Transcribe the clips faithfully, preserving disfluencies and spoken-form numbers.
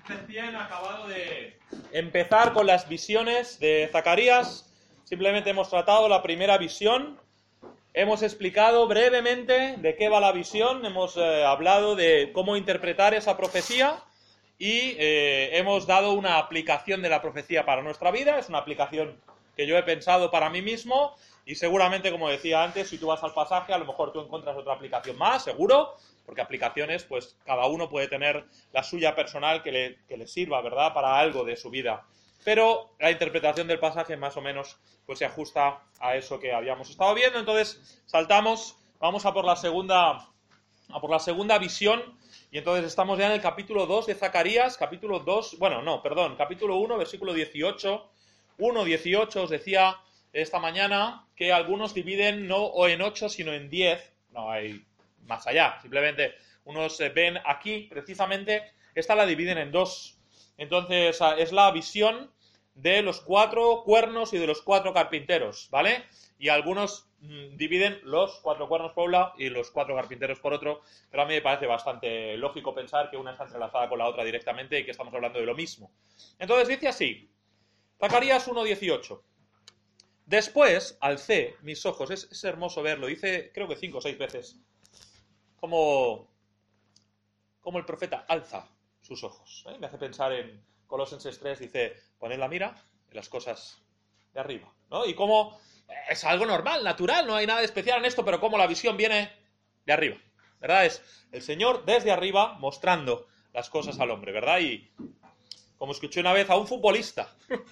Recién acabado de empezar con las visiones de Zacarías. Simplemente hemos tratado la primera visión. Hemos explicado brevemente de qué va la visión. Hemos eh, hablado de cómo interpretar esa profecía. Y eh, hemos dado una aplicación de la profecía para nuestra vida. Es una aplicación que yo he pensado para mí mismo. Y seguramente, como decía antes, si tú vas al pasaje, a lo mejor tú encuentras otra aplicación más, seguro. Porque aplicaciones, pues cada uno puede tener la suya personal que le, que le sirva, ¿verdad?, para algo de su vida. Pero la interpretación del pasaje más o menos pues se ajusta a eso que habíamos estado viendo. Entonces saltamos, vamos a por la segunda, a por la segunda visión. Y entonces estamos ya en el capítulo dos de Zacarías, capítulo dos, bueno, no, perdón, capítulo uno, versículo dieciocho. uno, dieciocho, os decía esta mañana que algunos dividen no en ocho, sino en diez. No hay más allá, simplemente unos ven aquí, precisamente, esta la dividen en dos. Entonces es la visión de los cuatro cuernos y de los cuatro carpinteros, ¿vale? Y algunos mmm, dividen los cuatro cuernos por un lado y los cuatro carpinteros por otro, pero a mí me parece bastante lógico pensar que una está entrelazada con la otra directamente y que estamos hablando de lo mismo. Entonces dice así, Zacarías uno dieciocho. Después alcé mis ojos, es, es hermoso verlo, dice creo que cinco o seis veces, como, como el profeta alza sus ojos. ¿eh? Me hace pensar en Colosenses tres, dice, poned la mira en las cosas de arriba, ¿no? Y como es algo normal, natural, no hay nada especial en esto, pero como la visión viene de arriba, ¿verdad? Es el Señor desde arriba mostrando las cosas al hombre, ¿verdad? Y como escuché una vez a un futbolista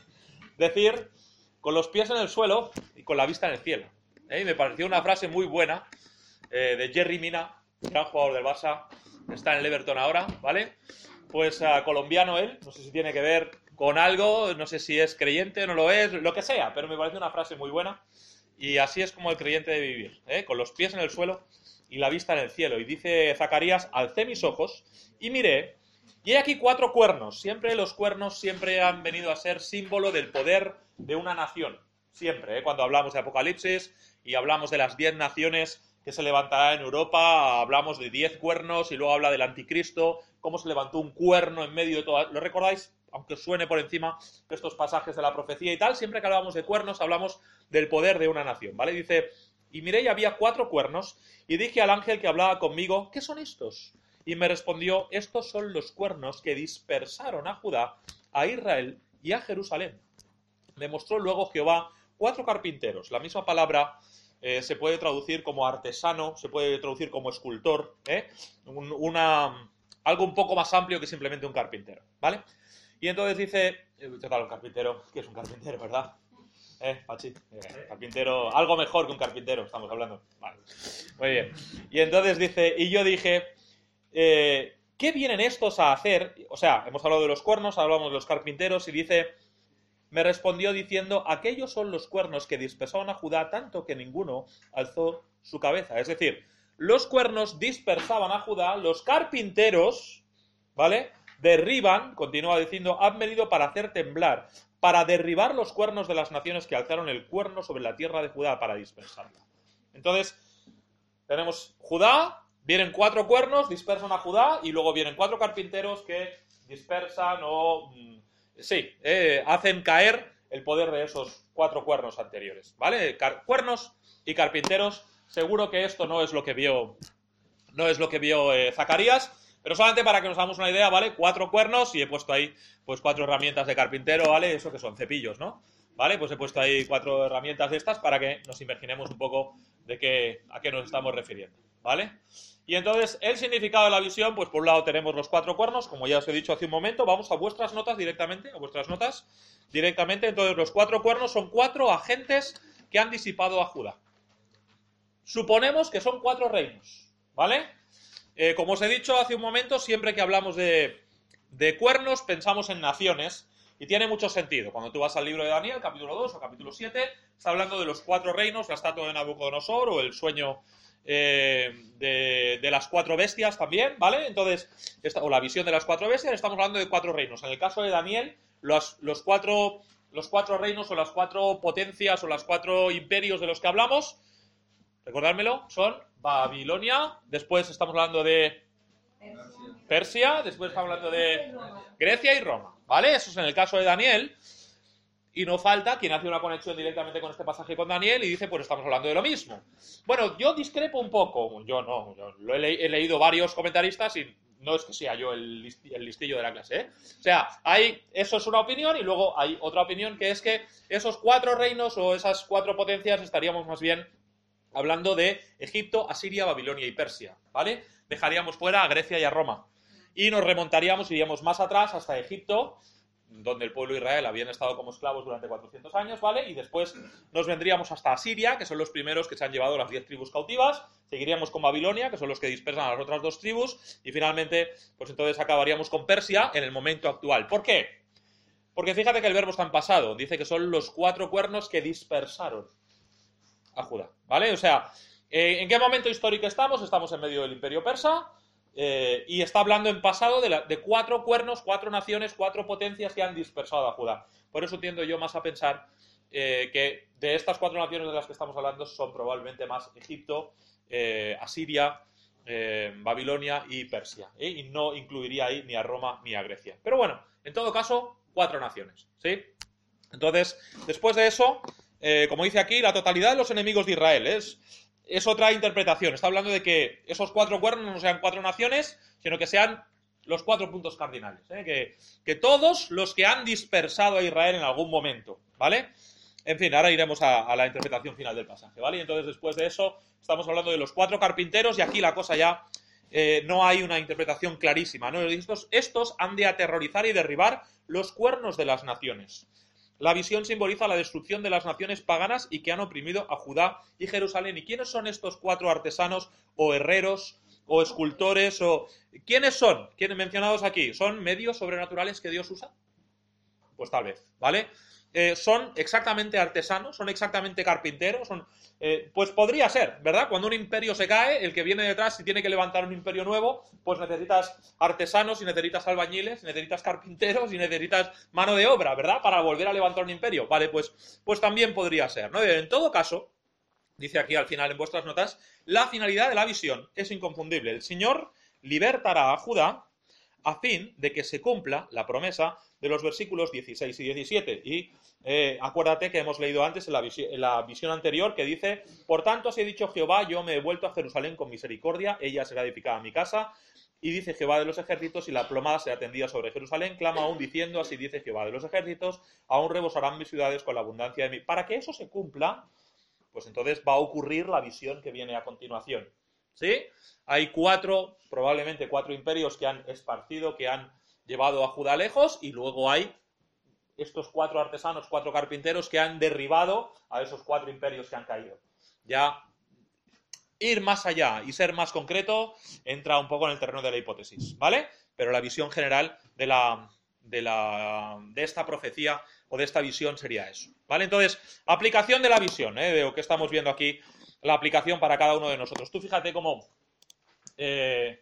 decir, con los pies en el suelo y con la vista en el cielo. ¿eh? Y me pareció una frase muy buena eh, de Yerry Mina, gran jugador del Barça, está en el Everton ahora, ¿vale? Pues uh, colombiano él, no sé si tiene que ver con algo, no sé si es creyente, no lo es, lo que sea, pero me parece una frase muy buena y así es como el creyente debe vivir, ¿eh? Con los pies en el suelo y la vista en el cielo. Y dice Zacarías, alcé mis ojos y miré, y hay aquí cuatro cuernos. Siempre los cuernos siempre han venido a ser símbolo del poder de una nación, siempre, ¿eh? Cuando hablamos de Apocalipsis y hablamos de las diez naciones que se levantará en Europa, hablamos de diez cuernos y luego habla del anticristo, cómo se levantó un cuerno en medio de todo. ¿Lo recordáis? Aunque suene por encima de estos pasajes de la profecía y tal, siempre que hablamos de cuernos hablamos del poder de una nación, ¿vale? Dice, y miré y había cuatro cuernos y dije al ángel que hablaba conmigo, ¿qué son estos? Y me respondió, estos son los cuernos que dispersaron a Judá, a Israel y a Jerusalén. Me mostró luego Jehová cuatro carpinteros, la misma palabra Eh, se puede traducir como artesano, se puede traducir como escultor, ¿eh? un, una, algo un poco más amplio que simplemente un carpintero, ¿vale? Y entonces dice, total, un carpintero, ¿qué es un carpintero, verdad? ¿Eh, Pachi? Eh, carpintero, algo mejor que un carpintero, estamos hablando. Vale. Muy bien. Y entonces dice, y yo dije, eh, ¿qué vienen estos a hacer? O sea, hemos hablado de los cuernos, hablamos de los carpinteros, y dice, me respondió diciendo, aquellos son los cuernos que dispersaron a Judá tanto que ninguno alzó su cabeza. Es decir, los cuernos dispersaban a Judá, los carpinteros, ¿vale?, derriban, continúa diciendo, han venido para hacer temblar, para derribar los cuernos de las naciones que alzaron el cuerno sobre la tierra de Judá para dispersarla. Entonces, tenemos Judá, vienen cuatro cuernos, dispersan a Judá, y luego vienen cuatro carpinteros que dispersan o... Sí, eh, hacen caer el poder de esos cuatro cuernos anteriores, ¿vale? Car- cuernos y carpinteros. Seguro que esto no es lo que vio, no es lo que vio eh, Zacarías, pero solamente para que nos hagamos una idea, ¿vale? Cuatro cuernos y he puesto ahí, pues, cuatro herramientas de carpintero, ¿vale? Eso que son cepillos, ¿no? ¿Vale? Pues he puesto ahí cuatro herramientas de estas para que nos imaginemos un poco de qué, a qué nos estamos refiriendo, ¿vale? Y entonces, el significado de la visión, pues por un lado tenemos los cuatro cuernos, como ya os he dicho hace un momento, vamos a vuestras notas directamente, a vuestras notas directamente. Entonces, los cuatro cuernos son cuatro agentes que han disipado a Judá. Suponemos que son cuatro reinos, ¿vale? Eh, como os he dicho hace un momento, siempre que hablamos de, de cuernos, pensamos en naciones, y tiene mucho sentido. Cuando tú vas al libro de Daniel, capítulo dos o capítulo siete, está hablando de los cuatro reinos, la estatua de Nabucodonosor o el sueño Eh, de, de las cuatro bestias también, ¿vale? Entonces, esta, o la visión de las cuatro bestias, estamos hablando de cuatro reinos. En el caso de Daniel, los, los, cuatro, los cuatro reinos o las cuatro potencias o los cuatro imperios de los que hablamos, recordármelo, son Babilonia, después estamos hablando de Persia, después está hablando de Grecia y Roma, ¿vale? Eso es en el caso de Daniel. Y no falta quien hace una conexión directamente con este pasaje con Daniel y dice, pues estamos hablando de lo mismo. Bueno, yo discrepo un poco. Yo no, yo lo he, le he leído varios comentaristas y no es que sea yo el, listi el listillo de la clase, ¿eh? O sea, hay, eso es una opinión y luego hay otra opinión que es que esos cuatro reinos o esas cuatro potencias estaríamos más bien hablando de Egipto, Asiria, Babilonia y Persia, ¿vale? Dejaríamos fuera a Grecia y a Roma. Y nos remontaríamos, iríamos más atrás hasta Egipto, donde el pueblo de Israel habían estado como esclavos durante cuatrocientos años, ¿vale? Y después nos vendríamos hasta Asiria, que son los primeros que se han llevado las diez tribus cautivas, seguiríamos con Babilonia, que son los que dispersan a las otras dos tribus, y finalmente, pues entonces acabaríamos con Persia en el momento actual. ¿Por qué? Porque fíjate que el verbo está en pasado, dice que son los cuatro cuernos que dispersaron a Judá, ¿vale? O sea, eh, ¿en qué momento histórico estamos? Estamos en medio del imperio persa, Eh, y está hablando en pasado de, la, de cuatro cuernos, cuatro naciones, cuatro potencias que han dispersado a Judá. Por eso tiendo yo más a pensar eh, que de estas cuatro naciones de las que estamos hablando son probablemente más Egipto, eh, Asiria, eh, Babilonia y Persia. ¿eh? Y no incluiría ahí ni a Roma ni a Grecia. Pero bueno, en todo caso, cuatro naciones. ¿sí? Entonces, después de eso, eh, como dice aquí, la totalidad de los enemigos de Israel es... Es otra interpretación. Está hablando de que esos cuatro cuernos no sean cuatro naciones, sino que sean los cuatro puntos cardinales. ¿eh? Que, que todos los que han dispersado a Israel en algún momento, ¿vale? En fin, ahora iremos a, a la interpretación final del pasaje, ¿vale? Y entonces, después de eso, estamos hablando de los cuatro carpinteros y aquí la cosa ya eh, no hay una interpretación clarísima, ¿no? Estos, estos han de aterrorizar y derribar los cuernos de las naciones. La visión simboliza la destrucción de las naciones paganas y que han oprimido a Judá y Jerusalén. ¿Y quiénes son estos cuatro artesanos o herreros o escultores? O ¿quiénes son? ¿Quiénes mencionados aquí? ¿Son medios sobrenaturales que Dios usa? Pues tal vez, ¿vale? Eh, ¿Son exactamente artesanos? ¿Son exactamente carpinteros? Son, eh, pues podría ser, ¿verdad? Cuando un imperio se cae, el que viene detrás, si tiene que levantar un imperio nuevo, pues necesitas artesanos y necesitas albañiles, y necesitas carpinteros y necesitas mano de obra, ¿verdad? Para volver a levantar un imperio. Vale, pues, pues también podría ser, ¿no? En todo caso, dice aquí al final en vuestras notas, la finalidad de la visión es inconfundible. El Señor libertará a Judá a fin de que se cumpla la promesa de los versículos dieciséis y diecisiete. Y eh, acuérdate que hemos leído antes en la, visi en la visión anterior que dice, por tanto así ha dicho Jehová, yo me he vuelto a Jerusalén con misericordia, ella será edificada a mi casa. Y dice Jehová de los ejércitos, y la plomada será tendida sobre Jerusalén, clama aún diciendo, así dice Jehová de los ejércitos, aún rebosarán mis ciudades con la abundancia de mí. Para que eso se cumpla, pues entonces va a ocurrir la visión que viene a continuación. ¿Sí? Hay cuatro, probablemente cuatro imperios que han esparcido, que han llevado a Judá lejos, y luego hay estos cuatro artesanos, cuatro carpinteros que han derribado a esos cuatro imperios que han caído. Ya ir más allá y ser más concreto entra un poco en el terreno de la hipótesis, ¿vale? Pero la visión general de, la, de, la, de esta profecía o de esta visión sería eso, ¿vale? Entonces, aplicación de la visión, ¿eh? De lo que estamos viendo aquí, la aplicación para cada uno de nosotros. Tú fíjate cómo, eh,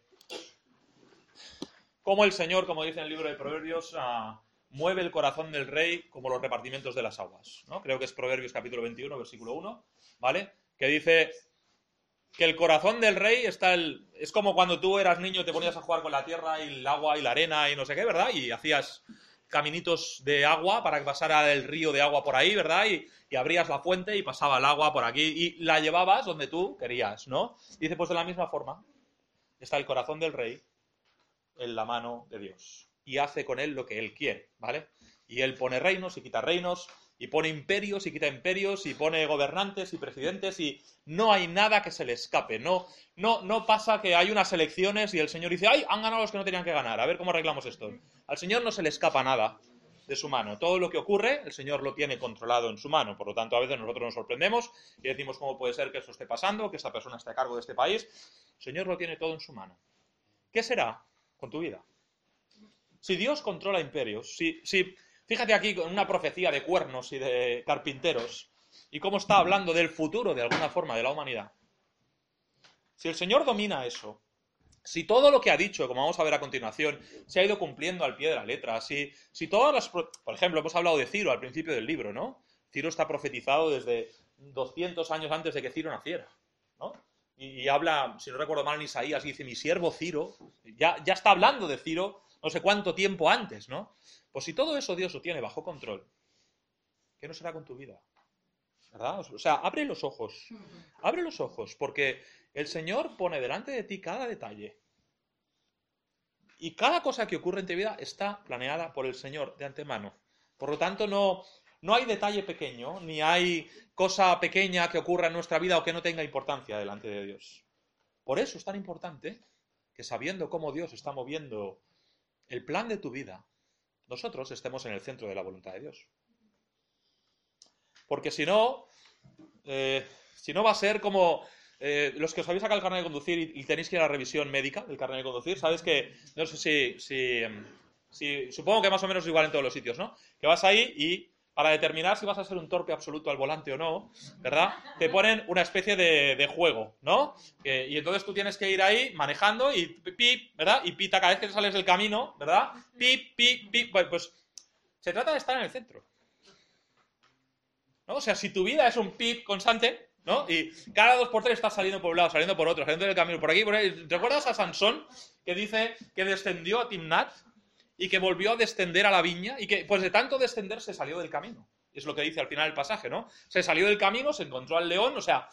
cómo el Señor, como dice en el libro de Proverbios, uh, mueve el corazón del rey como los repartimientos de las aguas, ¿no? Creo que es Proverbios capítulo veintiuno, versículo uno, ¿vale? Que dice que el corazón del rey está el... Es como cuando tú eras niño y te ponías a jugar con la tierra y el agua y la arena y no sé qué, ¿verdad? Y hacías caminitos de agua para que pasara el río de agua por ahí, ¿verdad? Y, y abrías la fuente y pasaba el agua por aquí y la llevabas donde tú querías, ¿no? Dice, pues de la misma forma está el corazón del rey en la mano de Dios y hace con él lo que él quiere, ¿vale? Y él pone reinos y quita reinos y pone imperios y quita imperios y pone gobernantes y presidentes y no hay nada que se le escape. No, no, no pasa que hay unas elecciones y el Señor dice, ¡ay, han ganado los que no tenían que ganar! A ver cómo arreglamos esto. Al Señor no se le escapa nada de su mano. Todo lo que ocurre, el Señor lo tiene controlado en su mano. Por lo tanto, a veces nosotros nos sorprendemos y decimos, ¿cómo puede ser que esto esté pasando? Que esta persona esté a cargo de este país. El Señor lo tiene todo en su mano. ¿Qué será con tu vida? Si Dios controla imperios, si... si fíjate aquí con una profecía de cuernos y de carpinteros y cómo está hablando del futuro de alguna forma de la humanidad. Si el Señor domina eso, si todo lo que ha dicho, como vamos a ver a continuación, se ha ido cumpliendo al pie de la letra, si, si todas las... Por ejemplo, hemos hablado de Ciro al principio del libro, ¿no? Ciro está profetizado desde doscientos años antes de que Ciro naciera, ¿no? Y, y habla, si no recuerdo mal, en Isaías, y dice, mi siervo Ciro, ya, ya está hablando de Ciro no sé cuánto tiempo antes, ¿no? Pues si todo eso Dios lo tiene bajo control, ¿qué no será con tu vida? ¿Verdad? O sea, abre los ojos, abre los ojos, porque el Señor pone delante de ti cada detalle. Y cada cosa que ocurre en tu vida está planeada por el Señor de antemano. Por lo tanto, no, no hay detalle pequeño, ni hay cosa pequeña que ocurra en nuestra vida o que no tenga importancia delante de Dios. Por eso es tan importante que, sabiendo cómo Dios está moviendo el plan de tu vida, nosotros estemos en el centro de la voluntad de Dios. Porque si no, eh, si no va a ser como eh, los que os habéis sacado el carnet de conducir y, y tenéis que ir a la revisión médica del carnet de conducir, sabes que, no sé si, si, si, supongo que más o menos igual en todos los sitios, ¿no? Que vas ahí y para determinar si vas a ser un torpe absoluto al volante o no, ¿verdad? Te ponen una especie de, de juego, ¿no? Que, y entonces tú tienes que ir ahí manejando y pip, ¿verdad? Y pita cada vez que te sales del camino, ¿verdad? Pip, pip, pip. Pues, pues se trata de estar en el centro, ¿no? O sea, si tu vida es un pip constante, ¿no? Y cada dos por tres estás saliendo por un lado, saliendo por otro, saliendo del camino, por aquí, por ahí. ¿Recuerdas a Sansón que dice que descendió a Timnat y que volvió a descender a la viña y que, pues de tanto descender, se salió del camino? Es lo que dice al final el pasaje, ¿no? Se salió del camino, se encontró al león, o sea,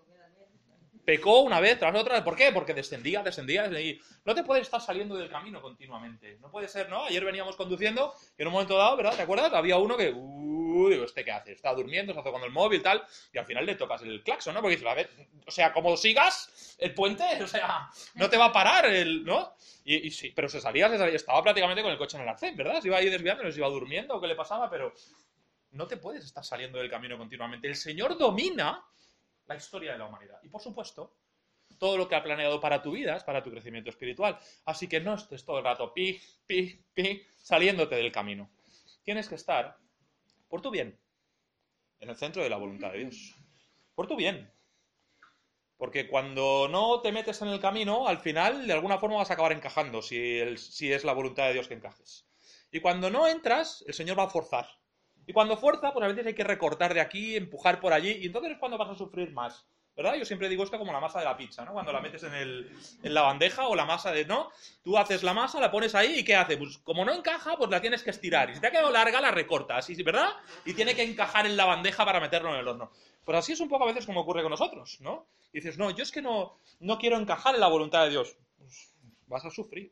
pecó una vez tras otra. ¿Por qué? Porque descendía, descendía, descendía. No te puedes estar saliendo del camino continuamente. No puede ser, ¿no? Ayer veníamos conduciendo y en un momento dado, ¿verdad? ¿Te acuerdas? Había uno que, uy, digo, ¿este qué hace? Está durmiendo, está tocando el móvil, tal, y al final le tocas el claxon, ¿no? Porque dices, a ver, o sea, como sigas el puente, o sea, no te va a parar, el, ¿no? Y, y sí, pero se salía, se salía, estaba prácticamente con el coche en el arcén, ¿verdad? Se iba ahí desviando, no se iba durmiendo o qué le pasaba, pero no te puedes estar saliendo del camino continuamente. El Señor domina la historia de la humanidad. Y por supuesto, todo lo que ha planeado para tu vida es para tu crecimiento espiritual. Así que no estés todo el rato pi, pi, pi, saliéndote del camino. Tienes que estar, por tu bien, en el centro de la voluntad de Dios. Por tu bien. Porque cuando no te metes en el camino, al final, de alguna forma vas a acabar encajando, si, el, si es la voluntad de Dios que encajes. Y cuando no entras, el Señor va a forzar. Y cuando fuerza, pues a veces hay que recortar de aquí, empujar por allí, y entonces es cuando vas a sufrir más, ¿verdad? Yo siempre digo esto como la masa de la pizza, ¿no? Cuando la metes en, el, en la bandeja o la masa de, ¿no? Tú haces la masa, la pones ahí y ¿qué hace? Pues como no encaja, pues la tienes que estirar. Y si te ha quedado larga, la recortas, ¿verdad? Y tiene que encajar en la bandeja para meterlo en el horno. Pues así es un poco a veces como ocurre con nosotros, ¿no? Y dices, no, yo es que no, no quiero encajar en la voluntad de Dios. Pues vas a sufrir.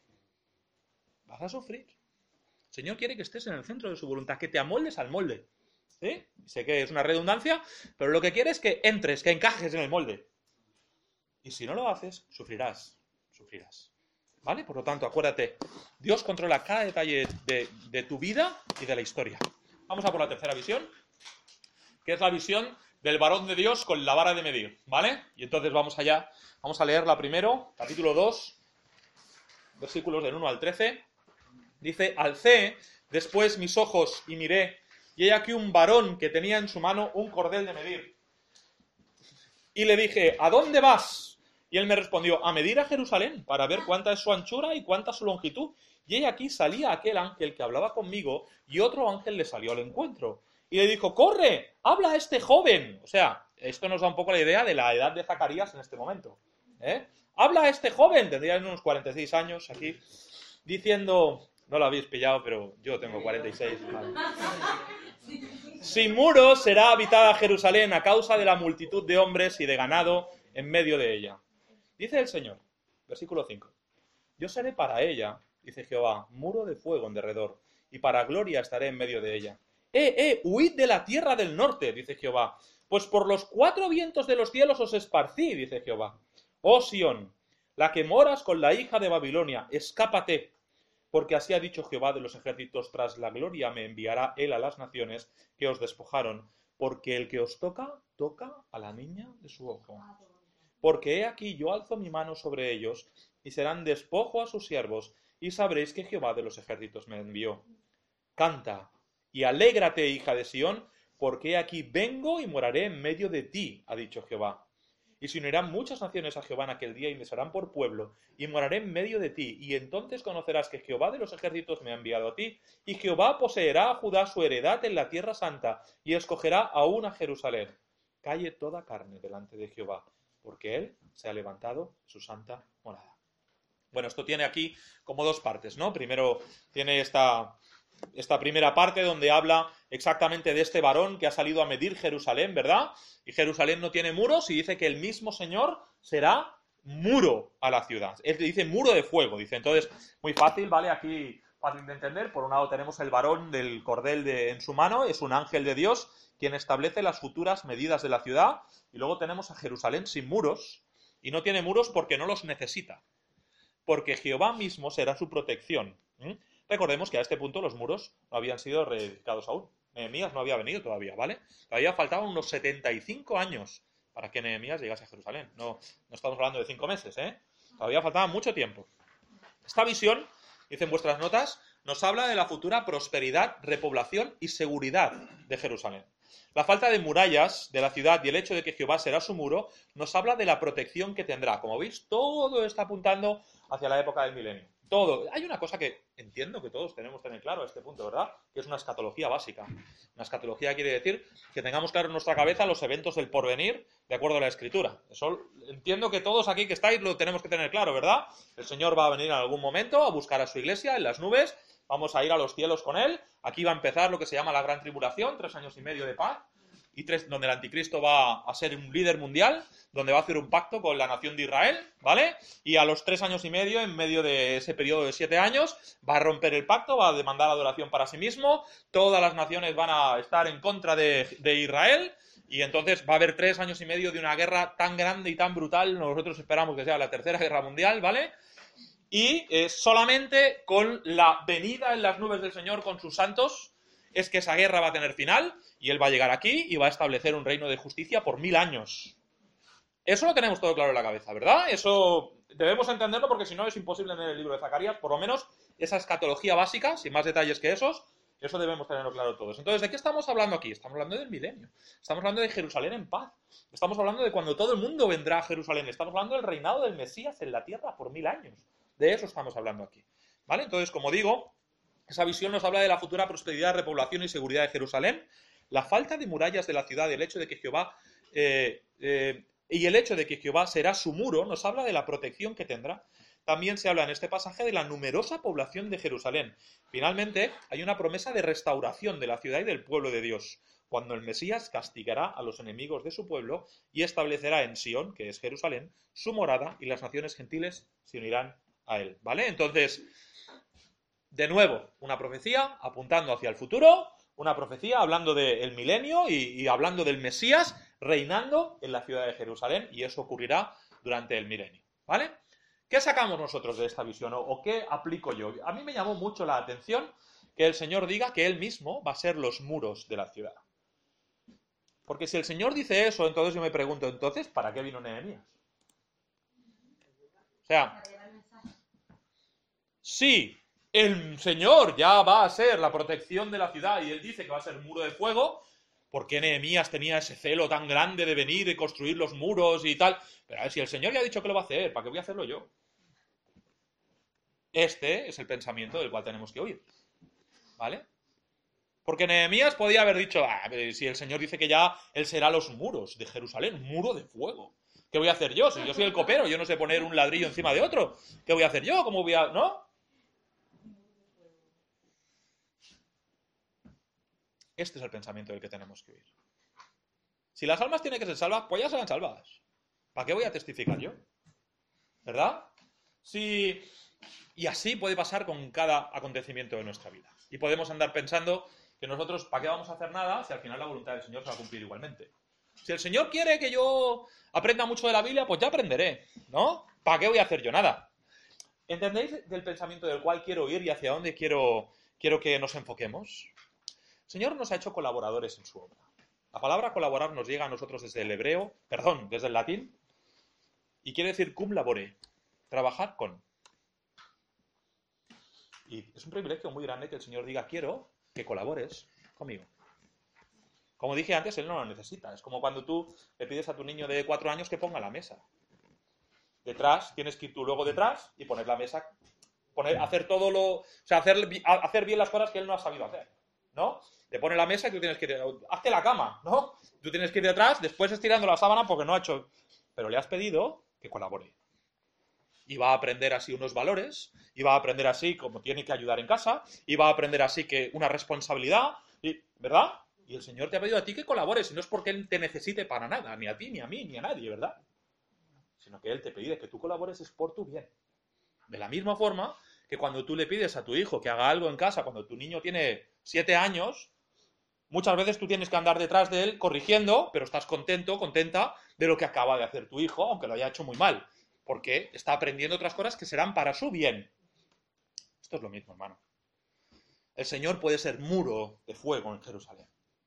Vas a sufrir. El Señor quiere que estés en el centro de su voluntad, que te amoldes al molde. ¿Sí? Sé que es una redundancia, pero lo que quiere es que entres, que encajes en el molde. Y si no lo haces, sufrirás, sufrirás. ¿Vale? Por lo tanto, acuérdate, Dios controla cada detalle de, de tu vida y de la historia. Vamos a por la tercera visión, que es la visión del varón de Dios con la vara de medir, ¿vale? Y entonces vamos allá, vamos a leerla primero, capítulo dos, versículos del uno al trece. Dice, alcé después mis ojos y miré, y he aquí un varón que tenía en su mano un cordel de medir. Y le dije, ¿a dónde vas? Y él me respondió, a medir a Jerusalén, para ver cuánta es su anchura y cuánta su longitud. Y he aquí salía aquel ángel que hablaba conmigo, y otro ángel le salió al encuentro. Y le dijo, corre, habla a este joven. O sea, esto nos da un poco la idea de la edad de Zacarías en este momento. ¿Eh? Habla a este joven, tendría unos cuarenta y seis años aquí, diciendo... No lo habéis pillado, pero yo tengo cuarenta y seis. Vale. Sin muros será habitada Jerusalén a causa de la multitud de hombres y de ganado en medio de ella. Dice el Señor, versículo cinco. Yo seré para ella, dice Jehová, muro de fuego en derredor, y para gloria estaré en medio de ella. ¡Eh, eh! ¡Huid de la tierra del norte! Dice Jehová. Pues por los cuatro vientos de los cielos os esparcí, dice Jehová. Oh Sión, la que moras con la hija de Babilonia, escápate. Porque así ha dicho Jehová de los ejércitos, tras la gloria me enviará él a las naciones que os despojaron, porque el que os toca, toca a la niña de su ojo. Porque he aquí yo alzo mi mano sobre ellos, y serán despojo a sus siervos, y sabréis que Jehová de los ejércitos me envió. Canta, y alégrate, hija de Sión, porque he aquí vengo y moraré en medio de ti, ha dicho Jehová. Y se unirán muchas naciones a Jehová en aquel día y me serán por pueblo, y moraré en medio de ti, y entonces conocerás que Jehová de los ejércitos me ha enviado a ti, y Jehová poseerá a Judá su heredad en la tierra santa, y escogerá aún a Jerusalén. Calle toda carne delante de Jehová, porque Él se ha levantado en su santa morada. Bueno, esto tiene aquí como dos partes, ¿no? Primero tiene esta, esta primera parte donde habla exactamente de este varón que ha salido a medir Jerusalén, ¿verdad? Y Jerusalén no tiene muros y dice que el mismo Señor será muro a la ciudad. Él dice muro de fuego, dice. Entonces, muy fácil, ¿vale? Aquí fácil de entender. Por un lado tenemos el varón del cordel de, en su mano, es un ángel de Dios quien establece las futuras medidas de la ciudad. Y luego tenemos a Jerusalén sin muros, y no tiene muros porque no los necesita, porque Jehová mismo será su protección. ¿Mm? Recordemos que a este punto los muros no habían sido reedificados aún. Nehemías no había venido todavía, ¿vale? Todavía faltaban unos setenta y cinco años para que Nehemías llegase a Jerusalén. No, no estamos hablando de cinco meses, ¿eh? Todavía faltaba mucho tiempo. Esta visión, dicen vuestras notas, nos habla de la futura prosperidad, repoblación y seguridad de Jerusalén. La falta de murallas de la ciudad y el hecho de que Jehová será su muro nos habla de la protección que tendrá. Como veis, todo está apuntando hacia la época del milenio. Todo. Hay una cosa que entiendo que todos tenemos que tener claro a este punto, ¿verdad? Que es una escatología básica. Una escatología quiere decir que tengamos claro en nuestra cabeza los eventos del porvenir de acuerdo a la Escritura. Eso entiendo que todos aquí que estáis lo tenemos que tener claro, ¿verdad? El Señor va a venir en algún momento a buscar a su iglesia en las nubes. Vamos a ir a los cielos con Él. Aquí va a empezar lo que se llama la gran tribulación, tres años y medio de paz, y tres, donde el anticristo va a ser un líder mundial, donde va a hacer un pacto con la nación de Israel, ¿vale? Y a los tres años y medio, en medio de ese periodo de siete años, va a romper el pacto, va a demandar adoración para sí mismo, todas las naciones van a estar en contra de, de Israel, y entonces va a haber tres años y medio de una guerra tan grande y tan brutal, nosotros esperamos que sea la tercera guerra mundial, ¿vale? Y eh, solamente con la venida en las nubes del Señor con sus santos es que esa guerra va a tener final y Él va a llegar aquí y va a establecer un reino de justicia por mil años. Eso lo tenemos todo claro en la cabeza, ¿verdad? Eso debemos entenderlo porque si no es imposible en el libro de Zacarías, por lo menos esa escatología básica, sin más detalles que esos, eso debemos tenerlo claro todos. Entonces, ¿de qué estamos hablando aquí? Estamos hablando del milenio. Estamos hablando de Jerusalén en paz. Estamos hablando de cuando todo el mundo vendrá a Jerusalén. Estamos hablando del reinado del Mesías en la tierra por mil años. De eso estamos hablando aquí, ¿vale? Entonces, como digo, esa visión nos habla de la futura prosperidad, repoblación y seguridad de Jerusalén, la falta de murallas de la ciudad, el hecho de que Jehová eh, eh, y el hecho de que Jehová será su muro, nos habla de la protección que tendrá. También se habla en este pasaje de la numerosa población de Jerusalén. Finalmente, hay una promesa de restauración de la ciudad y del pueblo de Dios, cuando el Mesías castigará a los enemigos de su pueblo y establecerá en Sión, que es Jerusalén, su morada, y las naciones gentiles se unirán a él, ¿vale? Entonces, de nuevo, una profecía apuntando hacia el futuro, una profecía hablando del milenio y, y hablando del Mesías reinando en la ciudad de Jerusalén, y eso ocurrirá durante el milenio, ¿vale? ¿Qué sacamos nosotros de esta visión o, o qué aplico yo? A mí me llamó mucho la atención que el Señor diga que Él mismo va a ser los muros de la ciudad. Porque si el Señor dice eso, entonces yo me pregunto, entonces, ¿para qué vino Nehemías? O sea, sí, el Señor ya va a ser la protección de la ciudad y Él dice que va a ser muro de fuego, ¿por qué Nehemías tenía ese celo tan grande de venir y construir los muros y tal? Pero a ver, si el Señor ya ha dicho que lo va a hacer, ¿para qué voy a hacerlo yo? Este es el pensamiento del cual tenemos que oír, ¿vale? Porque Nehemías podía haber dicho, ah, si el Señor dice que ya Él será los muros de Jerusalén, un muro de fuego. ¿Qué voy a hacer yo? Si yo soy el copero, yo no sé poner un ladrillo encima de otro. ¿Qué voy a hacer yo? ¿Cómo voy a...? ¿No? Este es el pensamiento del que tenemos que oír. Si las almas tienen que ser salvas, pues ya serán salvadas. ¿Para qué voy a testificar yo? ¿Verdad? Si... Y así puede pasar con cada acontecimiento de nuestra vida. Y podemos andar pensando que nosotros, ¿para qué vamos a hacer nada si al final la voluntad del Señor se va a cumplir igualmente? Si el Señor quiere que yo aprenda mucho de la Biblia, pues ya aprenderé, ¿no? ¿Para qué voy a hacer yo nada? ¿Entendéis del pensamiento del cual quiero ir y hacia dónde quiero, quiero que nos enfoquemos? El Señor nos ha hecho colaboradores en su obra. La palabra colaborar nos llega a nosotros desde el hebreo, perdón, desde el latín, y quiere decir cum labore, trabajar con. Y es un privilegio muy grande que el Señor diga, quiero que colabores conmigo. Como dije antes, Él no lo necesita. Es como cuando tú le pides a tu niño de cuatro años que ponga la mesa. Detrás, tienes que ir tú luego detrás y poner la mesa, poner, hacer todo lo... O sea, hacer, hacer bien las cosas que Él no ha sabido hacer, ¿no? Te pone la mesa y tú tienes que ir... Hazte la cama, ¿no? Tú tienes que ir detrás, después estirando la sábana porque no ha hecho... pero le has pedido que colabore. Y va a aprender así unos valores, y va a aprender así cómo tiene que ayudar en casa, y va a aprender así que una responsabilidad, y, ¿verdad? Y el Señor te ha pedido a ti que colabores, y no es porque Él te necesite para nada, ni a ti, ni a mí, ni a nadie, ¿verdad? Sino que Él te pide que tú colabores es por tu bien. De la misma forma que cuando tú le pides a tu hijo que haga algo en casa, cuando tu niño tiene siete años, muchas veces tú tienes que andar detrás de él corrigiendo, pero estás contento, contenta de lo que acaba de hacer tu hijo, aunque lo haya hecho muy mal, porque está aprendiendo otras cosas que serán para su bien. Esto es lo mismo, hermano. El Señor puede ser muro de fuego en Jerusalén,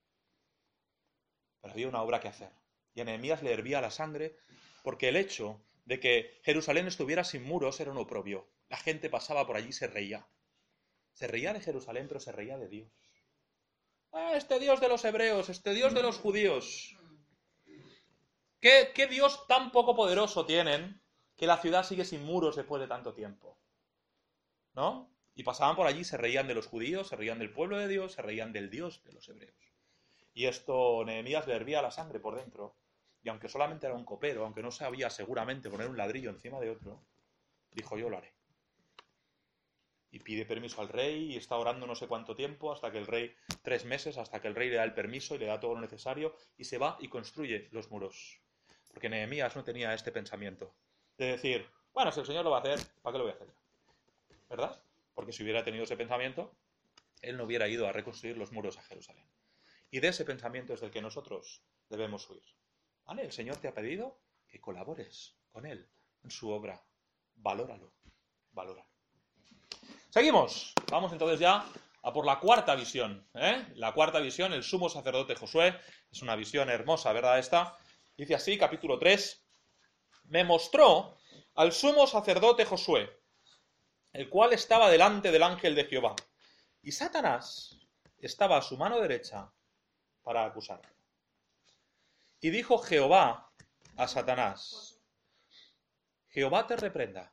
pero había una obra que hacer. Y a Nehemías le hervía la sangre porque el hecho de que Jerusalén estuviera sin muros era un oprobio. La gente pasaba por allí y se reía. Se reía de Jerusalén, pero se reía de Dios. Ah, este Dios de los hebreos, este Dios de los judíos. ¿Qué, qué Dios tan poco poderoso tienen que la ciudad sigue sin muros después de tanto tiempo? ¿No? Y pasaban por allí, se reían de los judíos, se reían del pueblo de Dios, se reían del Dios de los hebreos. Y esto Nehemías le hervía la sangre por dentro. Y aunque solamente era un copero, aunque no sabía seguramente poner un ladrillo encima de otro, dijo: yo lo haré. Y pide permiso al rey y está orando no sé cuánto tiempo, hasta que el rey, tres meses, hasta que el rey le da el permiso y le da todo lo necesario y se va y construye los muros. Porque Nehemías no tenía este pensamiento de decir: bueno, si el Señor lo va a hacer, ¿para qué lo voy a hacer? ¿Verdad? Porque si hubiera tenido ese pensamiento, él no hubiera ido a reconstruir los muros a Jerusalén. Y de ese pensamiento es del que nosotros debemos huir. ¿Vale? El Señor te ha pedido que colabores con Él en su obra. Valóralo, valóralo. Seguimos. Vamos entonces ya a por la cuarta visión. ¿eh? La cuarta visión, el sumo sacerdote Josué. Es una visión hermosa, ¿verdad? Esta. Dice así, capítulo tres. Me mostró al sumo sacerdote Josué, el cual estaba delante del ángel de Jehová. Y Satanás estaba a su mano derecha para acusarlo. Y dijo Jehová a Satanás: Jehová te reprenda.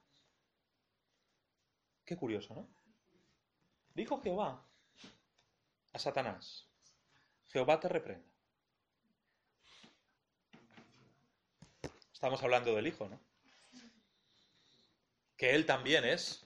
Qué curioso, ¿no? Dijo Jehová a Satanás: Jehová te reprenda. Estamos hablando del Hijo, ¿no? Que Él también es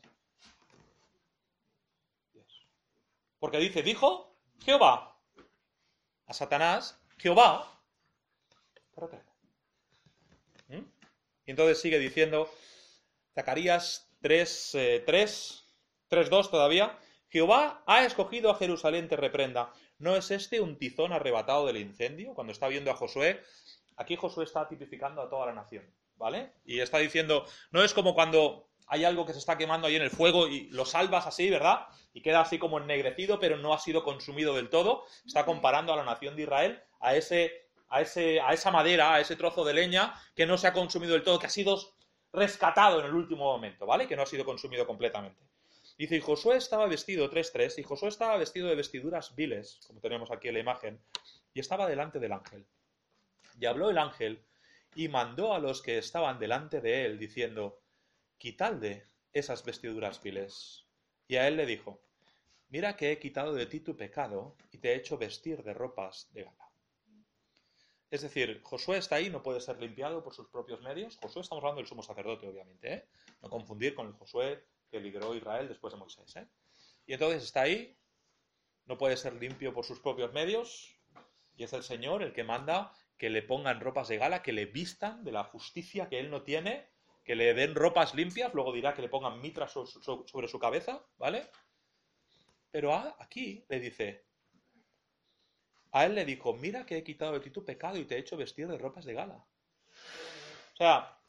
Dios. Porque dice, dijo Jehová a Satanás: Jehová te reprenda. ¿Mm? Y entonces sigue diciendo Zacarías tres, tres, tres, dos todavía: Jehová ha escogido a Jerusalén, te reprenda. ¿No es este un tizón arrebatado del incendio? Cuando está viendo a Josué, aquí Josué está tipificando a toda la nación, ¿vale? Y está diciendo, no es como cuando hay algo que se está quemando ahí en el fuego y lo salvas así, ¿verdad? Y queda así como ennegrecido, pero no ha sido consumido del todo. Está comparando a la nación de Israel a ese, a ese, a esa madera, a ese trozo de leña que no se ha consumido del todo, que ha sido rescatado en el último momento, ¿vale? Que no ha sido consumido completamente. Dice, y Josué estaba vestido, tres tres, y Josué estaba vestido de vestiduras viles, como tenemos aquí en la imagen, y estaba delante del ángel. Y habló el ángel, y mandó a los que estaban delante de él, diciendo, quitadle esas vestiduras viles. Y a él le dijo, mira que he quitado de ti tu pecado, y te he hecho vestir de ropas de gala. Es decir, Josué está ahí, no puede ser limpiado por sus propios medios. Josué, estamos hablando del sumo sacerdote, obviamente, ¿eh? No confundir con el Josué que lideró Israel después de Moisés, ¿eh? Y entonces está ahí, no puede ser limpio por sus propios medios, y es el Señor el que manda que le pongan ropas de gala, que le vistan de la justicia que él no tiene, que le den ropas limpias, luego dirá que le pongan mitras sobre su cabeza, ¿vale? Pero aquí le dice, a él le dijo, mira que he quitado de ti tu pecado y te he hecho vestir de ropas de gala. O sea,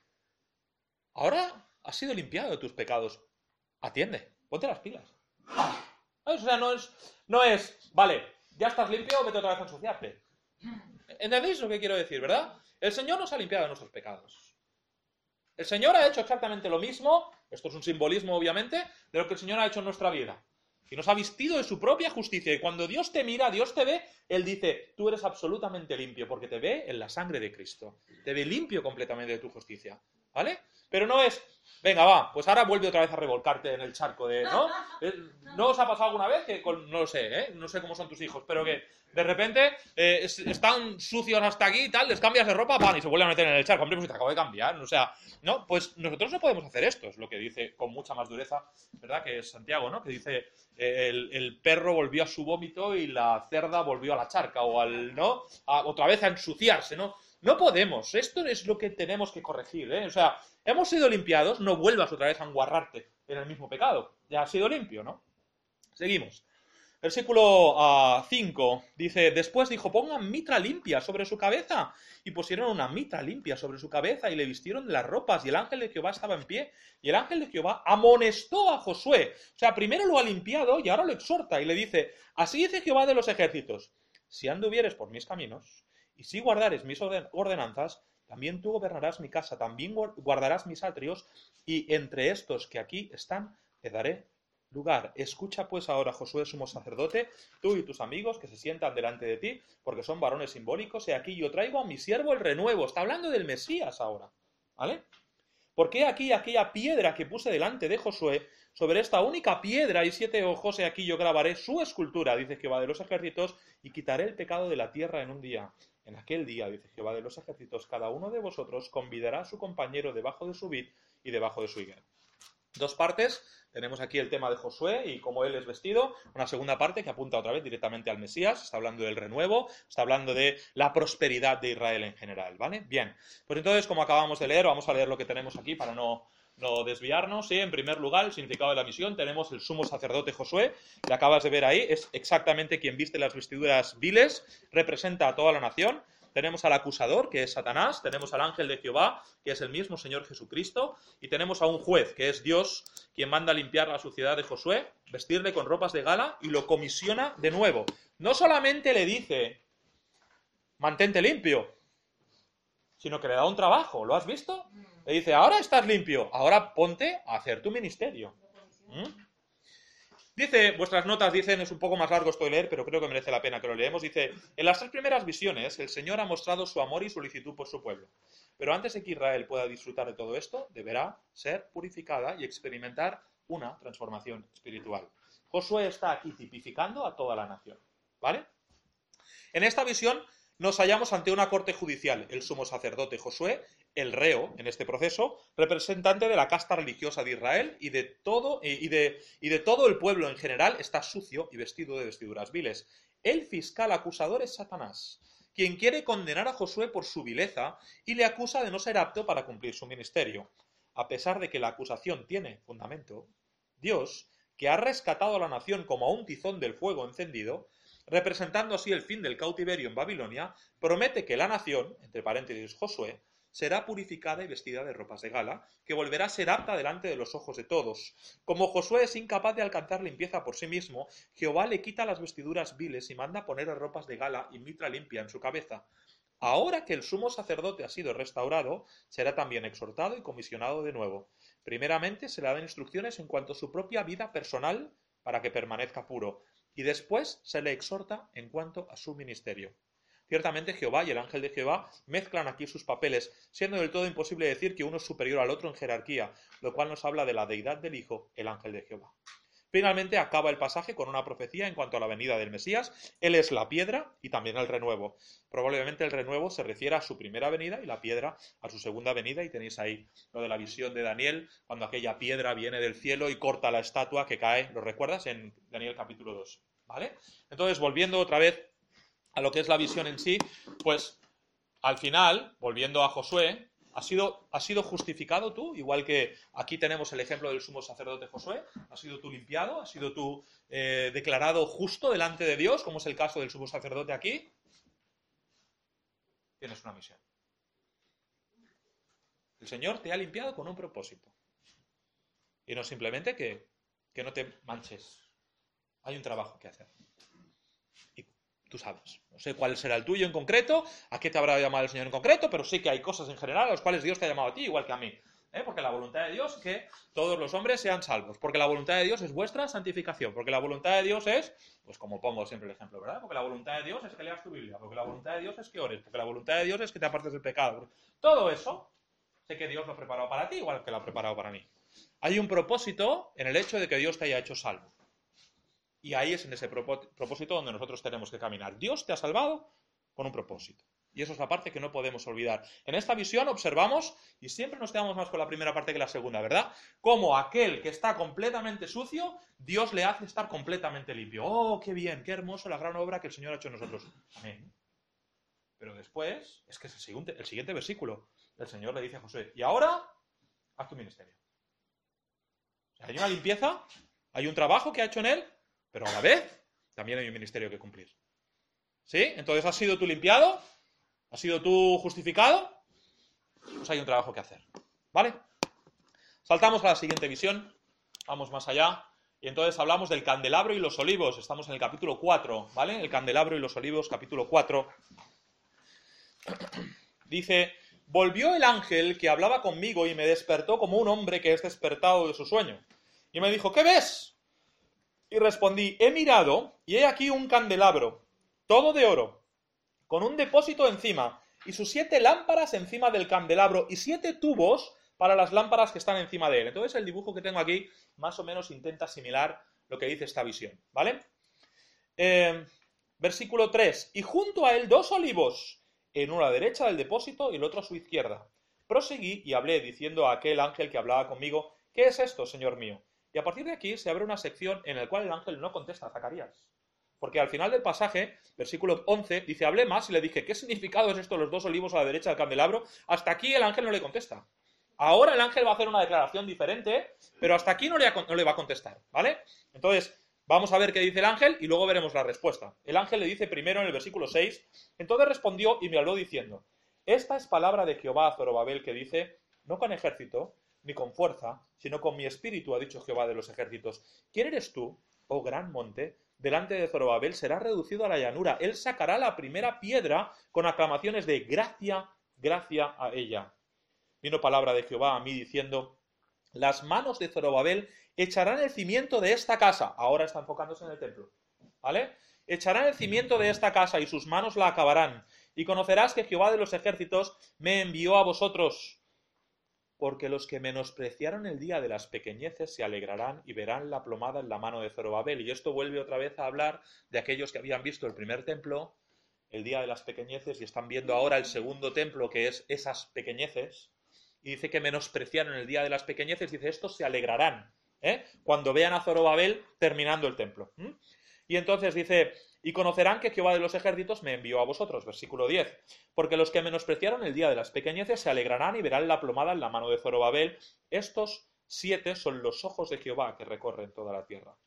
ahora has sido limpiado de tus pecados. Atiende, ponte las pilas. O sea, no es, no es, vale, ya estás limpio, vete otra vez a ensuciarte. ¿Entendéis lo que quiero decir, verdad? El Señor nos ha limpiado de nuestros pecados. El Señor ha hecho exactamente lo mismo, esto es un simbolismo obviamente, de lo que el Señor ha hecho en nuestra vida. Y nos ha vestido de su propia justicia. Y cuando Dios te mira, Dios te ve, Él dice, tú eres absolutamente limpio, porque te ve en la sangre de Cristo. Te ve limpio completamente de tu justicia. ¿vale? Pero no es, venga, va, pues ahora vuelve otra vez a revolcarte en el charco de, ¿no? ¿No os ha pasado alguna vez que, con, no lo sé, ¿eh? No sé cómo son tus hijos, pero que de repente eh, es, están sucios hasta aquí y tal, les cambias de ropa, van y se vuelven a meter en el charco? Hombre, pues te acabo de cambiar, o sea, no, pues nosotros no podemos hacer esto, es lo que dice con mucha más dureza, ¿verdad? Que es Santiago, ¿no? Que dice, eh, el, el perro volvió a su vómito y la cerda volvió a la charca, o al, ¿no? A, otra vez a ensuciarse, ¿no? No podemos, esto es lo que tenemos que corregir, ¿eh? O sea, hemos sido limpiados, no vuelvas otra vez a enguarrarte en el mismo pecado, ya has sido limpio, ¿no? Seguimos. Versículo cinco uh, dice, después dijo, pongan mitra limpia sobre su cabeza. Y pusieron una mitra limpia sobre su cabeza y le vistieron las ropas y el ángel de Jehová estaba en pie. Y el ángel de Jehová amonestó a Josué. O sea, primero lo ha limpiado y ahora lo exhorta y le dice, así dice Jehová de los ejércitos, si anduvieres por mis caminos y si guardares mis ordenanzas, también tú gobernarás mi casa, también guardarás mis atrios y entre estos que aquí están te daré lugar. Escucha pues ahora, Josué, sumo sacerdote, tú y tus amigos que se sientan delante de ti, porque son varones simbólicos, y aquí yo traigo a mi siervo el renuevo. Está hablando del Mesías ahora, ¿vale? Porque aquí aquella piedra que puse delante de Josué, sobre esta única piedra y siete ojos, y aquí yo grabaré su escultura, dice Jehová de los ejércitos, y quitaré el pecado de la tierra en un día. En aquel día, dice Jehová de los ejércitos, cada uno de vosotros convidará a su compañero debajo de su vid y debajo de su higuera. Dos partes, tenemos aquí el tema de Josué y cómo él es vestido, una segunda parte que apunta otra vez directamente al Mesías, está hablando del renuevo, está hablando de la prosperidad de Israel en general, ¿vale? Bien, pues entonces, como acabamos de leer, vamos a leer lo que tenemos aquí para no, no desviarnos, ¿sí? En primer lugar, el significado de la misión, tenemos el sumo sacerdote Josué, que acabas de ver ahí, es exactamente quien viste las vestiduras viles, representa a toda la nación. Tenemos al acusador, que es Satanás, tenemos al ángel de Jehová, que es el mismo Señor Jesucristo, y tenemos a un juez, que es Dios, quien manda limpiar la suciedad de Josué, vestirle con ropas de gala y lo comisiona de nuevo. No solamente le dice, mantente limpio, sino que le da un trabajo, ¿lo has visto? Le dice, ahora estás limpio, ahora ponte a hacer tu ministerio. ¿Mm? Dice, vuestras notas dicen, es un poco más largo esto de leer, pero creo que merece la pena que lo leemos. Dice, en las tres primeras visiones, el Señor ha mostrado su amor y solicitud por su pueblo. Pero antes de que Israel pueda disfrutar de todo esto, deberá ser purificada y experimentar una transformación espiritual. Josué está aquí tipificando a toda la nación, ¿vale? En esta visión nos hallamos ante una corte judicial, el sumo sacerdote Josué, el reo en este proceso, representante de la casta religiosa de Israel y de todo, y de, y de todo el pueblo en general, está sucio y vestido de vestiduras viles. El fiscal acusador es Satanás, quien quiere condenar a Josué por su vileza y le acusa de no ser apto para cumplir su ministerio. A pesar de que la acusación tiene fundamento, Dios, que ha rescatado a la nación como a un tizón del fuego encendido, representando así el fin del cautiverio en Babilonia, promete que la nación, entre paréntesis Josué, será purificada y vestida de ropas de gala, que volverá a ser apta delante de los ojos de todos. Como Josué es incapaz de alcanzar limpieza por sí mismo, Jehová le quita las vestiduras viles y manda poner ropas de gala y mitra limpia en su cabeza. Ahora que el sumo sacerdote ha sido restaurado, será también exhortado y comisionado de nuevo. Primeramente se le dan instrucciones en cuanto a su propia vida personal para que permanezca puro, y después se le exhorta en cuanto a su ministerio. Ciertamente Jehová y el ángel de Jehová mezclan aquí sus papeles, siendo del todo imposible decir que uno es superior al otro en jerarquía, lo cual nos habla de la deidad del Hijo, el ángel de Jehová. Finalmente acaba el pasaje con una profecía en cuanto a la venida del Mesías. Él es la piedra y también el renuevo. Probablemente el renuevo se refiera a su primera venida y la piedra a su segunda venida, y tenéis ahí lo de la visión de Daniel, cuando aquella piedra viene del cielo y corta la estatua que cae, ¿lo recuerdas? En Daniel capítulo dos, ¿vale? Entonces, volviendo otra vez a lo que es la visión en sí, pues al final, volviendo a Josué, ¿has sido, has sido justificado tú? Igual que aquí tenemos el ejemplo del sumo sacerdote Josué, ¿has sido tú limpiado? ¿Has sido tú eh, declarado justo delante de Dios, como es el caso del sumo sacerdote aquí? Tienes una misión. El Señor te ha limpiado con un propósito. Y no simplemente que, que no te manches. Hay un trabajo que hacer. Tú sabes, no sé cuál será el tuyo en concreto, a qué te habrá llamado el Señor en concreto, pero sí que hay cosas en general a las cuales Dios te ha llamado a ti, igual que a mí, ¿eh? Porque la voluntad de Dios es que todos los hombres sean salvos, porque la voluntad de Dios es vuestra santificación, porque la voluntad de Dios es, pues como pongo siempre el ejemplo, ¿verdad? Porque la voluntad de Dios es que leas tu Biblia, porque la voluntad de Dios es que ores, porque la voluntad de Dios es que te apartes del pecado. Todo eso sé que Dios lo ha preparado para ti igual que lo ha preparado para mí. Hay un propósito en el hecho de que Dios te haya hecho salvo. Y ahí es en ese propósito donde nosotros tenemos que caminar. Dios te ha salvado con un propósito. Y eso es la parte que no podemos olvidar. En esta visión observamos, y siempre nos quedamos más con la primera parte que la segunda, ¿verdad? Como aquel que está completamente sucio, Dios le hace estar completamente limpio. ¡Oh, qué bien, qué hermoso la gran obra que el Señor ha hecho en nosotros! Amén. Pero después, es que es el siguiente, el siguiente versículo. El Señor le dice a Josué, y ahora, haz tu ministerio. O sea, hay una limpieza, hay un trabajo que ha hecho en él, pero a la vez también hay un ministerio que cumplir. ¿Sí? Entonces, ¿has sido tú limpiado? ¿Has sido tú justificado? Pues hay un trabajo que hacer. ¿Vale? Saltamos a la siguiente visión. Vamos más allá. Y entonces hablamos del candelabro y los olivos. Estamos en el capítulo cuatro. ¿Vale? El candelabro y los olivos, capítulo cuatro. Dice, volvió el ángel que hablaba conmigo y me despertó como un hombre que es despertado de su sueño. Y me dijo, ¿qué ves? Y respondí, he mirado y he aquí un candelabro, todo de oro, con un depósito encima, y sus siete lámparas encima del candelabro, y siete tubos para las lámparas que están encima de él. Entonces el dibujo que tengo aquí más o menos intenta asimilar lo que dice esta visión, ¿vale? Eh, versículo tres, y junto a él dos olivos, en una derecha del depósito y el otro a su izquierda. Proseguí y hablé diciendo a aquel ángel que hablaba conmigo, ¿qué es esto, Señor mío? Y a partir de aquí se abre una sección en la cual el ángel no contesta a Zacarías. Porque al final del pasaje, versículo once, dice, hablé más y le dije, ¿qué significado es esto, los dos olivos a la derecha del candelabro? Hasta aquí el ángel no le contesta. Ahora el ángel va a hacer una declaración diferente, pero hasta aquí no le, no le va a contestar, ¿vale? Entonces, vamos a ver qué dice el ángel y luego veremos la respuesta. El ángel le dice primero en el versículo seis, entonces respondió y me habló diciendo, esta es palabra de Jehová a Zorobabel que dice, no con ejército, ni con fuerza, sino con mi espíritu, ha dicho Jehová de los ejércitos. ¿Quién eres tú, oh gran monte? Delante de Zorobabel será reducido a la llanura. Él sacará la primera piedra con aclamaciones de gracia, gracia a ella. Vino palabra de Jehová a mí diciendo, las manos de Zorobabel echarán el cimiento de esta casa. Ahora está enfocándose en el templo, ¿vale? Echarán el cimiento de esta casa y sus manos la acabarán. Y conocerás que Jehová de los ejércitos me envió a vosotros. Porque los que menospreciaron el día de las pequeñeces se alegrarán y verán la plomada en la mano de Zorobabel. Y esto vuelve otra vez a hablar de aquellos que habían visto el primer templo, el día de las pequeñeces, y están viendo ahora el segundo templo, que es esas pequeñeces. Y dice que menospreciaron el día de las pequeñeces, dice, estos se alegrarán, ¿eh? Cuando vean a Zorobabel terminando el templo. ¿Mm? Y entonces dice, y conocerán que Jehová de los ejércitos me envió a vosotros, versículo diez, porque los que menospreciaron el día de las pequeñeces se alegrarán y verán la plomada en la mano de Zorobabel. Estos siete son los ojos de Jehová que recorren toda la tierra.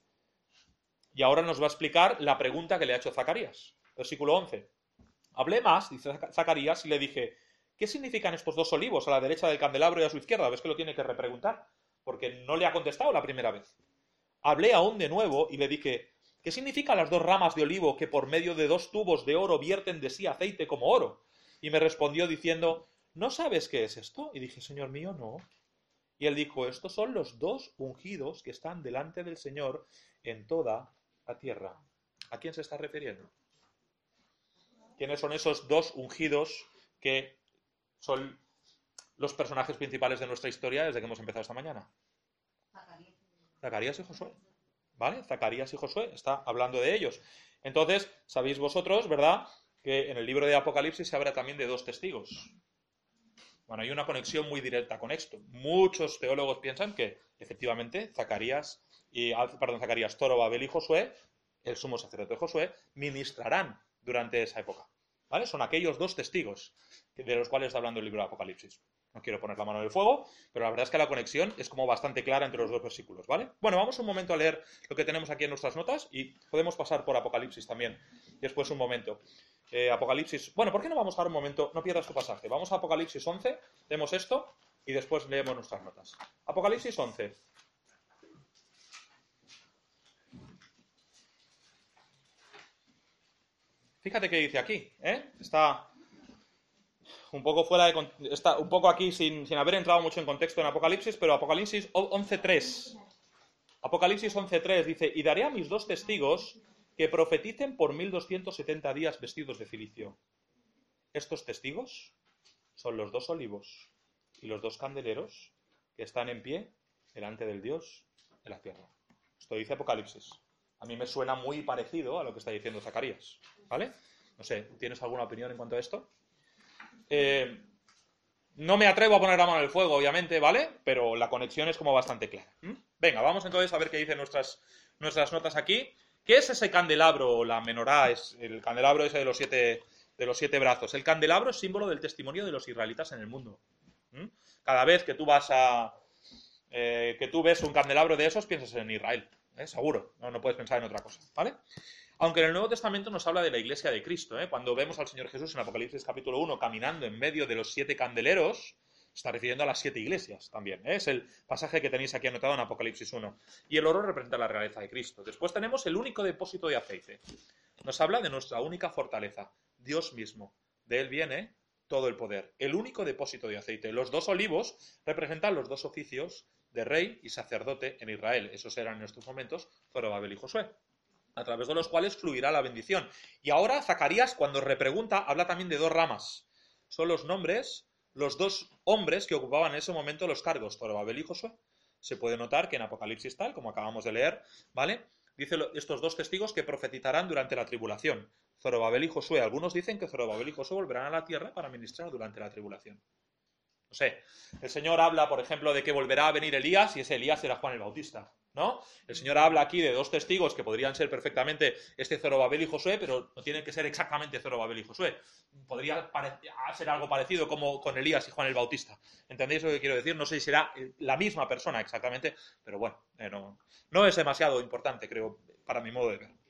Y ahora nos va a explicar la pregunta que le ha hecho Zacarías, versículo once. Hablé más, dice Zacarías, y le dije, ¿qué significan estos dos olivos a la derecha del candelabro y a su izquierda? ¿Ves que lo tiene que repreguntar? Porque no le ha contestado la primera vez. Hablé aún de nuevo y le dije, ¿qué significan las dos ramas de olivo que por medio de dos tubos de oro vierten de sí aceite como oro? Y me respondió diciendo, ¿no sabes qué es esto? Y dije, Señor mío, no. Y él dijo, estos son los dos ungidos que están delante del Señor en toda la tierra. ¿A quién se está refiriendo? ¿Quiénes son esos dos ungidos que son los personajes principales de nuestra historia desde que hemos empezado esta mañana? Zacarías, Zacarías y Josué. ¿Vale? Zacarías y Josué está hablando de ellos. Entonces, sabéis vosotros, ¿verdad?, que en el libro de Apocalipsis se habla también de dos testigos. Bueno, hay una conexión muy directa con esto. Muchos teólogos piensan que, efectivamente, Zacarías, y, perdón, Zacarías, Zorobabel y Josué, el sumo sacerdote Josué, ministrarán durante esa época. ¿Vale? Son aquellos dos testigos de los cuales está hablando el libro de Apocalipsis. No quiero poner la mano en el fuego, pero la verdad es que la conexión es como bastante clara entre los dos versículos, ¿vale? Bueno, vamos un momento a leer lo que tenemos aquí en nuestras notas y podemos pasar por Apocalipsis también, después un momento. Eh, Apocalipsis, bueno, ¿por qué no vamos ahora un momento? No pierdas tu pasaje. Vamos a Apocalipsis once, leemos esto y después leemos nuestras notas. Apocalipsis once. Fíjate qué dice aquí, ¿eh? Está un poco fuera de, está un poco aquí sin, sin haber entrado mucho en contexto en Apocalipsis, pero Apocalipsis once tres. Apocalipsis once tres dice, y daré a mis dos testigos que profeticen por mil doscientos setenta días vestidos de cilicio. Estos testigos son los dos olivos y los dos candeleros que están en pie delante del Dios de la tierra. Esto dice Apocalipsis. A mí me suena muy parecido a lo que está diciendo Zacarías, ¿vale? No sé, ¿tienes alguna opinión en cuanto a esto? Eh, no me atrevo a poner la mano en el fuego, obviamente, ¿vale? Pero la conexión es como bastante clara. ¿Mm? Venga, vamos entonces a ver qué dicen nuestras, nuestras notas aquí. ¿Qué es ese candelabro, la menorá, es el candelabro ese de los siete, de los siete brazos? El candelabro es símbolo del testimonio de los israelitas en el mundo. ¿Mm? Cada vez que tú vas a... Eh, que tú ves un candelabro de esos, piensas en Israel, ¿eh? Seguro, no, no puedes pensar en otra cosa, ¿vale? Aunque en el Nuevo Testamento nos habla de la iglesia de Cristo, ¿eh? Cuando vemos al Señor Jesús en Apocalipsis capítulo uno caminando en medio de los siete candeleros, está refiriendo a las siete iglesias también, ¿eh? Es el pasaje que tenéis aquí anotado en Apocalipsis uno. Y el oro representa la realeza de Cristo. Después tenemos el único depósito de aceite. Nos habla de nuestra única fortaleza, Dios mismo. De Él viene todo el poder. El único depósito de aceite. Los dos olivos representan los dos oficios de rey y sacerdote en Israel. Esos eran en estos momentos Zorobabel y Josué, a través de los cuales fluirá la bendición. Y ahora Zacarías, cuando repregunta, habla también de dos ramas. Son los nombres, los dos hombres que ocupaban en ese momento los cargos, Zorobabel y Josué. Se puede notar que en Apocalipsis tal, como acabamos de leer, ¿vale? Dice estos dos testigos que profetizarán durante la tribulación. Zorobabel y Josué. Algunos dicen que Zorobabel y Josué volverán a la tierra para ministrar durante la tribulación. No sé, el Señor habla, por ejemplo, de que volverá a venir Elías y ese Elías será Juan el Bautista, ¿no? El Señor habla aquí de dos testigos que podrían ser perfectamente este Zorobabel y Josué, pero no tienen que ser exactamente Zorobabel y Josué. Podría ser algo parecido como con Elías y Juan el Bautista. ¿Entendéis lo que quiero decir? No sé si será la misma persona exactamente, pero bueno, eh, no, no es demasiado importante, creo, para mi modo de ver.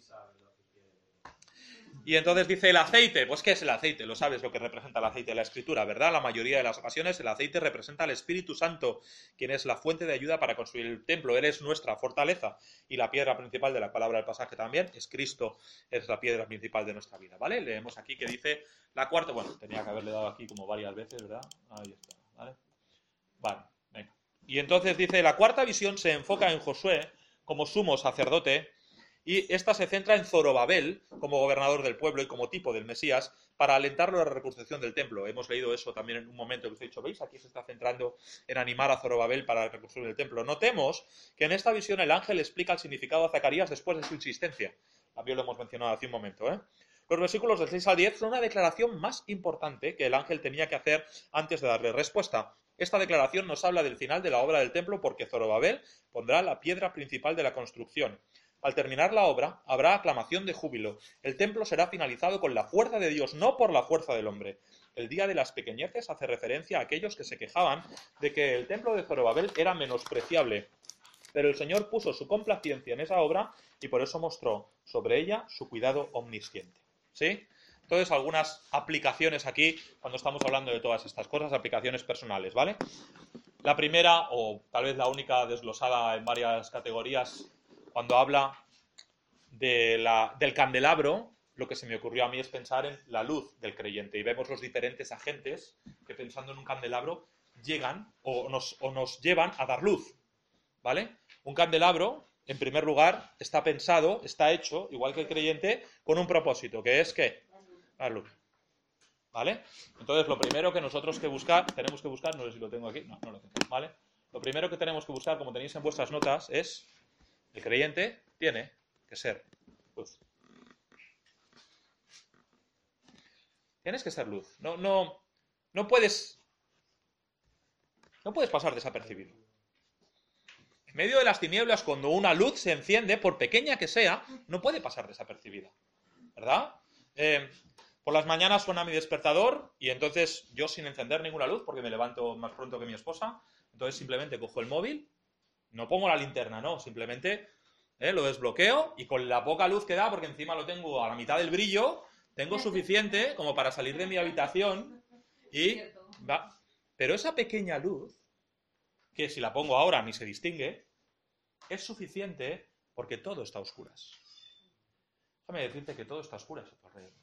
Y entonces dice el aceite. Pues ¿qué es el aceite? Lo sabes lo que representa el aceite de la Escritura, ¿verdad? La mayoría de las ocasiones el aceite representa al Espíritu Santo, quien es la fuente de ayuda para construir el templo. Él es nuestra fortaleza y la piedra principal de la palabra del pasaje también es Cristo, es la piedra principal de nuestra vida, ¿vale? Leemos aquí que dice la cuarta, bueno, tenía que haberle dado aquí como varias veces, ¿verdad? Ahí está, ¿vale? Vale, venga. Y entonces dice, la cuarta visión se enfoca en Josué como sumo sacerdote. Y esta se centra en Zorobabel como gobernador del pueblo y como tipo del Mesías para alentarlo a la reconstrucción del templo. Hemos leído eso también en un momento que os he dicho, ¿veis? Aquí se está centrando en animar a Zorobabel para reconstruir el templo. Notemos que en esta visión el ángel explica el significado a Zacarías después de su insistencia. También lo hemos mencionado hace un momento, ¿eh? Los versículos del seis al diez son una declaración más importante que el ángel tenía que hacer antes de darle respuesta. Esta declaración nos habla del final de la obra del templo porque Zorobabel pondrá la piedra principal de la construcción. Al terminar la obra, habrá aclamación de júbilo. El templo será finalizado con la fuerza de Dios, no por la fuerza del hombre. El día de las pequeñeces hace referencia a aquellos que se quejaban de que el templo de Zorobabel era menospreciable. Pero el Señor puso su complacencia en esa obra y por eso mostró sobre ella su cuidado omnisciente. ¿Sí? Entonces, algunas aplicaciones aquí, cuando estamos hablando de todas estas cosas, aplicaciones personales, ¿vale? La primera, o tal vez la única desglosada en varias categorías, cuando habla de la, del candelabro, lo que se me ocurrió a mí es pensar en la luz del creyente. Y vemos los diferentes agentes que pensando en un candelabro llegan o nos, o nos llevan a dar luz, ¿vale? Un candelabro, en primer lugar, está pensado, está hecho, igual que el creyente, con un propósito, que es ¿qué? Dar luz, ¿vale? Entonces, lo primero que nosotros que buscar, tenemos que buscar, no sé si lo tengo aquí, no, no lo tengo, ¿vale? Lo primero que tenemos que buscar, como tenéis en vuestras notas, es el creyente tiene que ser luz. Tienes que ser luz. No, no, no puedes, no puedes pasar desapercibido. En medio de las tinieblas, cuando una luz se enciende, por pequeña que sea, no puede pasar desapercibida, ¿verdad? Eh, por las mañanas suena mi despertador y entonces yo sin encender ninguna luz, porque me levanto más pronto que mi esposa, entonces simplemente cojo el móvil, no pongo la linterna, no, simplemente ¿eh? lo desbloqueo y con la poca luz que da, porque encima lo tengo a la mitad del brillo, tengo suficiente como para salir de mi habitación y va. Pero esa pequeña luz, que si la pongo ahora ni se distingue, es suficiente porque todo está a oscuras. Déjame decirte que todo está a oscuras a tu alrededor.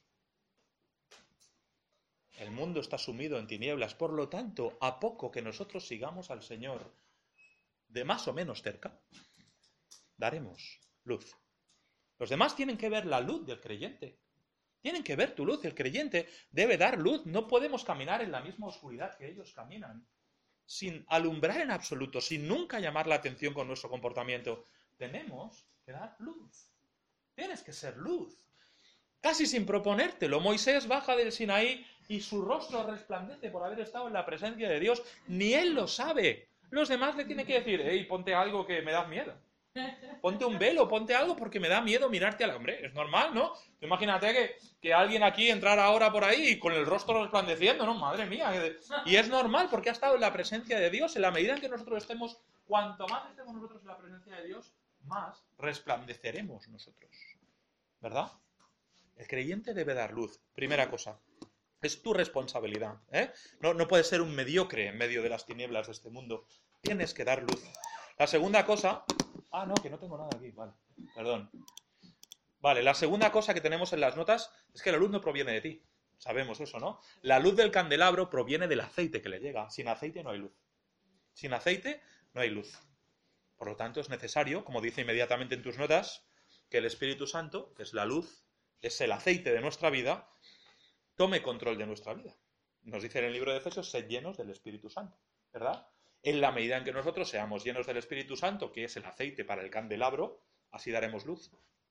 El mundo está sumido en tinieblas, por lo tanto, a poco que nosotros sigamos al Señor de más o menos cerca, daremos luz. Los demás tienen que ver la luz del creyente. Tienen que ver tu luz. El creyente debe dar luz. No podemos caminar en la misma oscuridad que ellos caminan. sin alumbrar en absoluto, sin nunca llamar la atención con nuestro comportamiento. Tenemos que dar luz. Tienes que ser luz. Casi sin proponértelo, Moisés baja del Sinaí y su rostro resplandece por haber estado en la presencia de Dios. Ni él lo sabe. Los demás le tienen que decir, hey, ponte algo que me da miedo. Ponte un velo, ponte algo porque me da miedo mirarte al hombre. Es normal, ¿no? Imagínate que, que alguien aquí entrara ahora por ahí y con el rostro resplandeciendo, ¿no? Madre mía. Y es normal porque ha estado en la presencia de Dios. En la medida en que nosotros estemos, cuanto más estemos nosotros en la presencia de Dios, más resplandeceremos nosotros. ¿Verdad? El creyente debe dar luz. Primera cosa. Es tu responsabilidad. ¿eh? No, no puedes ser un mediocre en medio de las tinieblas de este mundo. Tienes que dar luz. La segunda cosa... Ah, no, que no tengo nada aquí. Vale, perdón. Vale, la segunda cosa que tenemos en las notas es que la luz no proviene de ti. Sabemos eso, ¿no? La luz del candelabro proviene del aceite que le llega. Sin aceite no hay luz. Sin aceite no hay luz. Por lo tanto, es necesario, como dice inmediatamente en tus notas, que el Espíritu Santo, que es la luz, es el aceite de nuestra vida, tome control de nuestra vida. Nos dice en el libro de Efesios, sed llenos del Espíritu Santo, ¿verdad? En la medida en que nosotros seamos llenos del Espíritu Santo, que es el aceite para el candelabro, así daremos luz.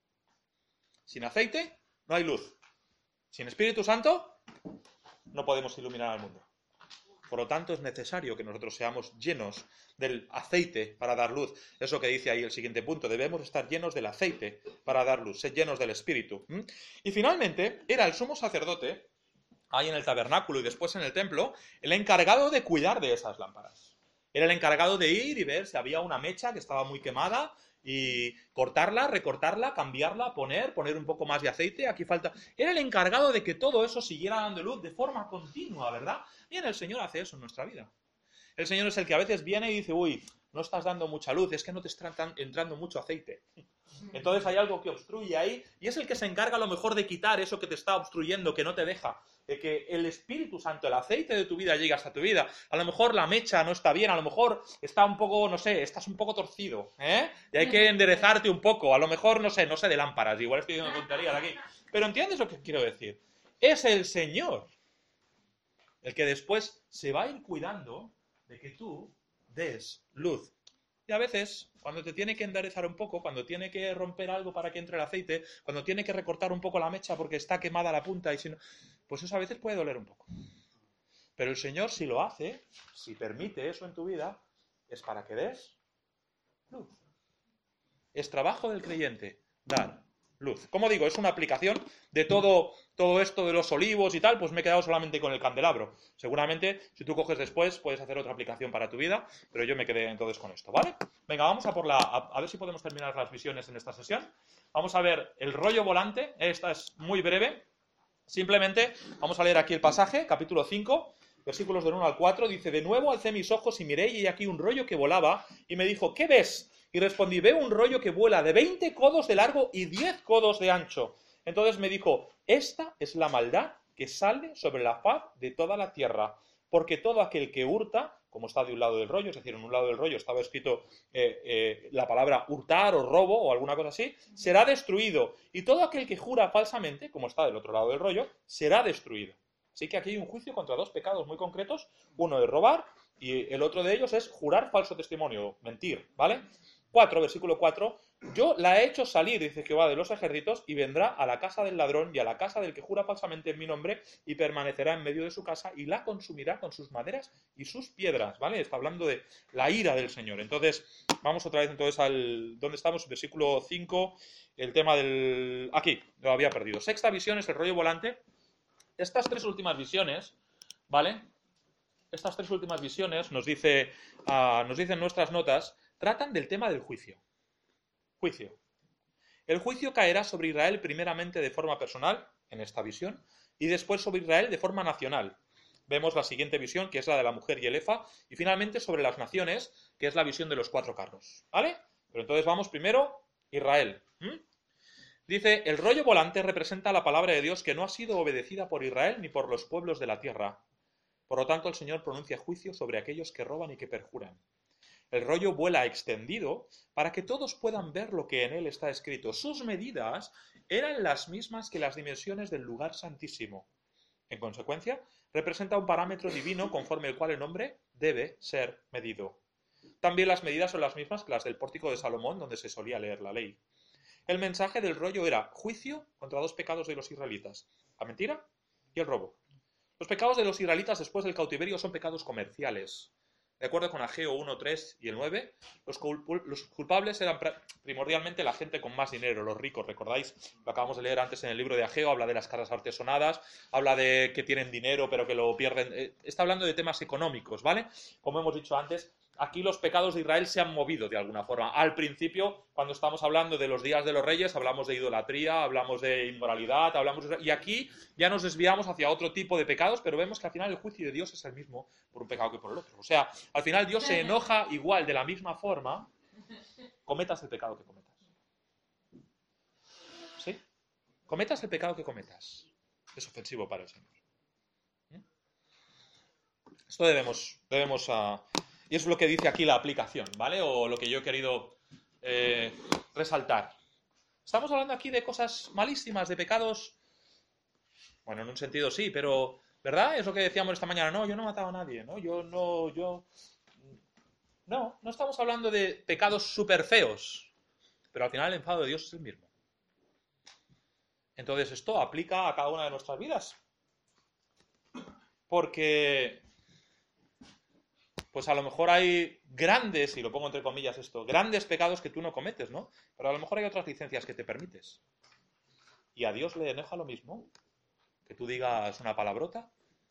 Sin aceite, no hay luz. Sin Espíritu Santo, no podemos iluminar al mundo. Por lo tanto, es necesario que nosotros seamos llenos del aceite para dar luz. Eso que dice ahí el siguiente punto. Debemos estar llenos del aceite para dar luz, ser llenos del Espíritu. ¿Mm? Y finalmente, era el sumo sacerdote, ahí en el tabernáculo y después en el templo, el encargado de cuidar de esas lámparas. Era el encargado de ir y ver si había una mecha que estaba muy quemada y cortarla, recortarla, cambiarla, poner, poner un poco más de aceite, aquí falta... Era el encargado de que todo eso siguiera dando luz de forma continua, ¿verdad? Bien, el Señor hace eso en nuestra vida. El Señor es el que a veces viene y dice, uy, no estás dando mucha luz, es que no te está entrando mucho aceite. Entonces hay algo que obstruye ahí y es el que se encarga a lo mejor de quitar eso que te está obstruyendo, que no te deja, de que el Espíritu Santo, el aceite de tu vida llegue hasta tu vida. A lo mejor la mecha no está bien, a lo mejor está un poco, no sé, estás un poco torcido, ¿eh? Y hay que enderezarte un poco, a lo mejor, no sé, no sé de lámparas, igual estoy diciendo tonterías aquí. Pero ¿entiendes lo que quiero decir? Es el Señor el que después se va a ir cuidando de que tú des luz. Y a veces, cuando te tiene que enderezar un poco, cuando tiene que romper algo para que entre el aceite, cuando tiene que recortar un poco la mecha porque está quemada la punta, y si no, pues eso a veces puede doler un poco. Pero el Señor, si lo hace, si permite eso en tu vida, es para que des luz. Es trabajo del creyente dar luz. Como digo, es una aplicación de todo, todo esto de los olivos y tal, pues me he quedado solamente con el candelabro. Seguramente, si tú coges después, puedes hacer otra aplicación para tu vida, pero yo me quedé entonces con esto, ¿vale? Venga, vamos a por la, a, a ver si podemos terminar las visiones en esta sesión. Vamos a ver el rollo volante, esta es muy breve. Simplemente vamos a leer aquí el pasaje, capítulo cinco, versículos del uno al cuatro, dice, de nuevo alcé mis ojos y miré y he aquí un rollo que volaba, y me dijo, ¿qué ves? Y respondí, veo un rollo que vuela de veinte codos de largo y diez codos de ancho. Entonces me dijo, esta es la maldad que sale sobre la faz de toda la tierra, porque todo aquel que hurta, como está de un lado del rollo, es decir, en un lado del rollo estaba escrito eh, eh, la palabra hurtar o robo o alguna cosa así, será destruido. Y todo aquel que jura falsamente, como está del otro lado del rollo, será destruido. Así que aquí hay un juicio contra dos pecados muy concretos, uno es robar y el otro de ellos es jurar falso testimonio, mentir, ¿vale? cuatro, versículo cuatro, yo la he hecho salir, dice Jehová de los ejércitos, y vendrá a la casa del ladrón y a la casa del que jura falsamente en mi nombre, y permanecerá en medio de su casa, y la consumirá con sus maderas y sus piedras, ¿vale? Está hablando de la ira del Señor. Entonces, vamos otra vez entonces al... ¿Dónde estamos? Versículo cinco, el tema del... Aquí, lo había perdido. Sexta visión es el rollo volante. Estas tres últimas visiones, ¿vale? Estas tres últimas visiones, nos dice, uh, nos dicen nuestras notas, tratan del tema del juicio. Juicio. El juicio caerá sobre Israel primeramente de forma personal, en esta visión, y después sobre Israel de forma nacional. Vemos la siguiente visión, que es la de la mujer y el efa, y finalmente sobre las naciones, que es la visión de los cuatro carros. ¿Vale? Pero entonces vamos primero, Israel. ¿Mm? Dice, el rollo volante representa la palabra de Dios que no ha sido obedecida por Israel ni por los pueblos de la tierra. Por lo tanto, el Señor pronuncia juicio sobre aquellos que roban y que perjuran. El rollo vuela extendido para que todos puedan ver lo que en él está escrito. Sus medidas eran las mismas que las dimensiones del lugar santísimo. En consecuencia, representa un parámetro divino conforme el cual el hombre debe ser medido. También las medidas son las mismas que las del pórtico de Salomón, donde se solía leer la ley. El mensaje del rollo era juicio contra dos pecados de los israelitas, la mentira y el robo. Los pecados de los israelitas después del cautiverio son pecados comerciales. De acuerdo con Ageo uno, tres y el nueve, los, culp los culpables eran primordialmente la gente con más dinero, los ricos, ¿recordáis? Lo acabamos de leer antes en el libro de Ageo, habla de las casas artesonadas, habla de que tienen dinero pero que lo pierden, eh, está hablando de temas económicos, ¿vale? Como hemos dicho antes, aquí los pecados de Israel se han movido de alguna forma. Al principio, cuando estamos hablando de los días de los reyes, hablamos de idolatría, hablamos de inmoralidad, hablamos de... y aquí ya nos desviamos hacia otro tipo de pecados, pero vemos que al final el juicio de Dios es el mismo por un pecado que por el otro. O sea, al final Dios se enoja igual, de la misma forma, cometas el pecado que cometas. ¿Sí? Cometas el pecado que cometas. Es ofensivo para el Señor. Esto debemos... debemos uh... Y eso es lo que dice aquí la aplicación, ¿vale? O lo que yo he querido eh, resaltar. Estamos hablando aquí de cosas malísimas, de pecados... Bueno, en un sentido sí, pero... ¿Verdad? Es lo que decíamos esta mañana. No, yo no he matado a nadie, ¿no? Yo no... yo No, no estamos hablando de pecados súper feos. Pero al final el enfado de Dios es el mismo. Entonces esto aplica a cada una de nuestras vidas. Porque... pues a lo mejor hay grandes, y lo pongo entre comillas esto, grandes pecados que tú no cometes, ¿no? Pero a lo mejor hay otras licencias que te permites. Y a Dios le enoja lo mismo. Que tú digas una palabrota,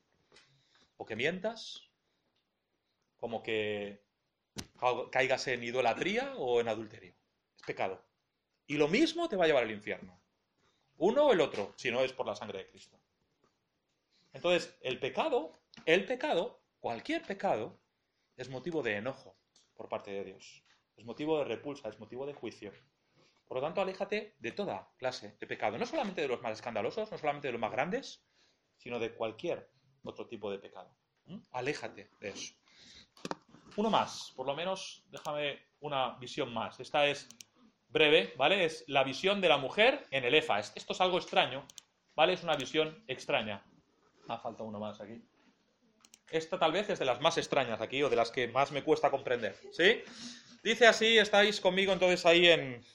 o que mientas, como que caigas en idolatría o en adulterio. Es pecado. Y lo mismo te va a llevar al infierno. Uno o el otro, si no es por la sangre de Cristo. Entonces, el pecado, el pecado, cualquier pecado, es motivo de enojo por parte de Dios. Es motivo de repulsa, es motivo de juicio. Por lo tanto, aléjate de toda clase de pecado. No solamente de los más escandalosos, no solamente de los más grandes, sino de cualquier otro tipo de pecado. ¿Mm? Aléjate de eso. Uno más, por lo menos déjame una visión más. Esta es breve, ¿vale? Es la visión de la mujer en el efa. Esto es algo extraño, ¿vale? Es una visión extraña. Ah, falta uno más aquí. Esta tal vez es de las más extrañas aquí, o de las que más me cuesta comprender, ¿sí? Dice así, estáis conmigo entonces ahí en,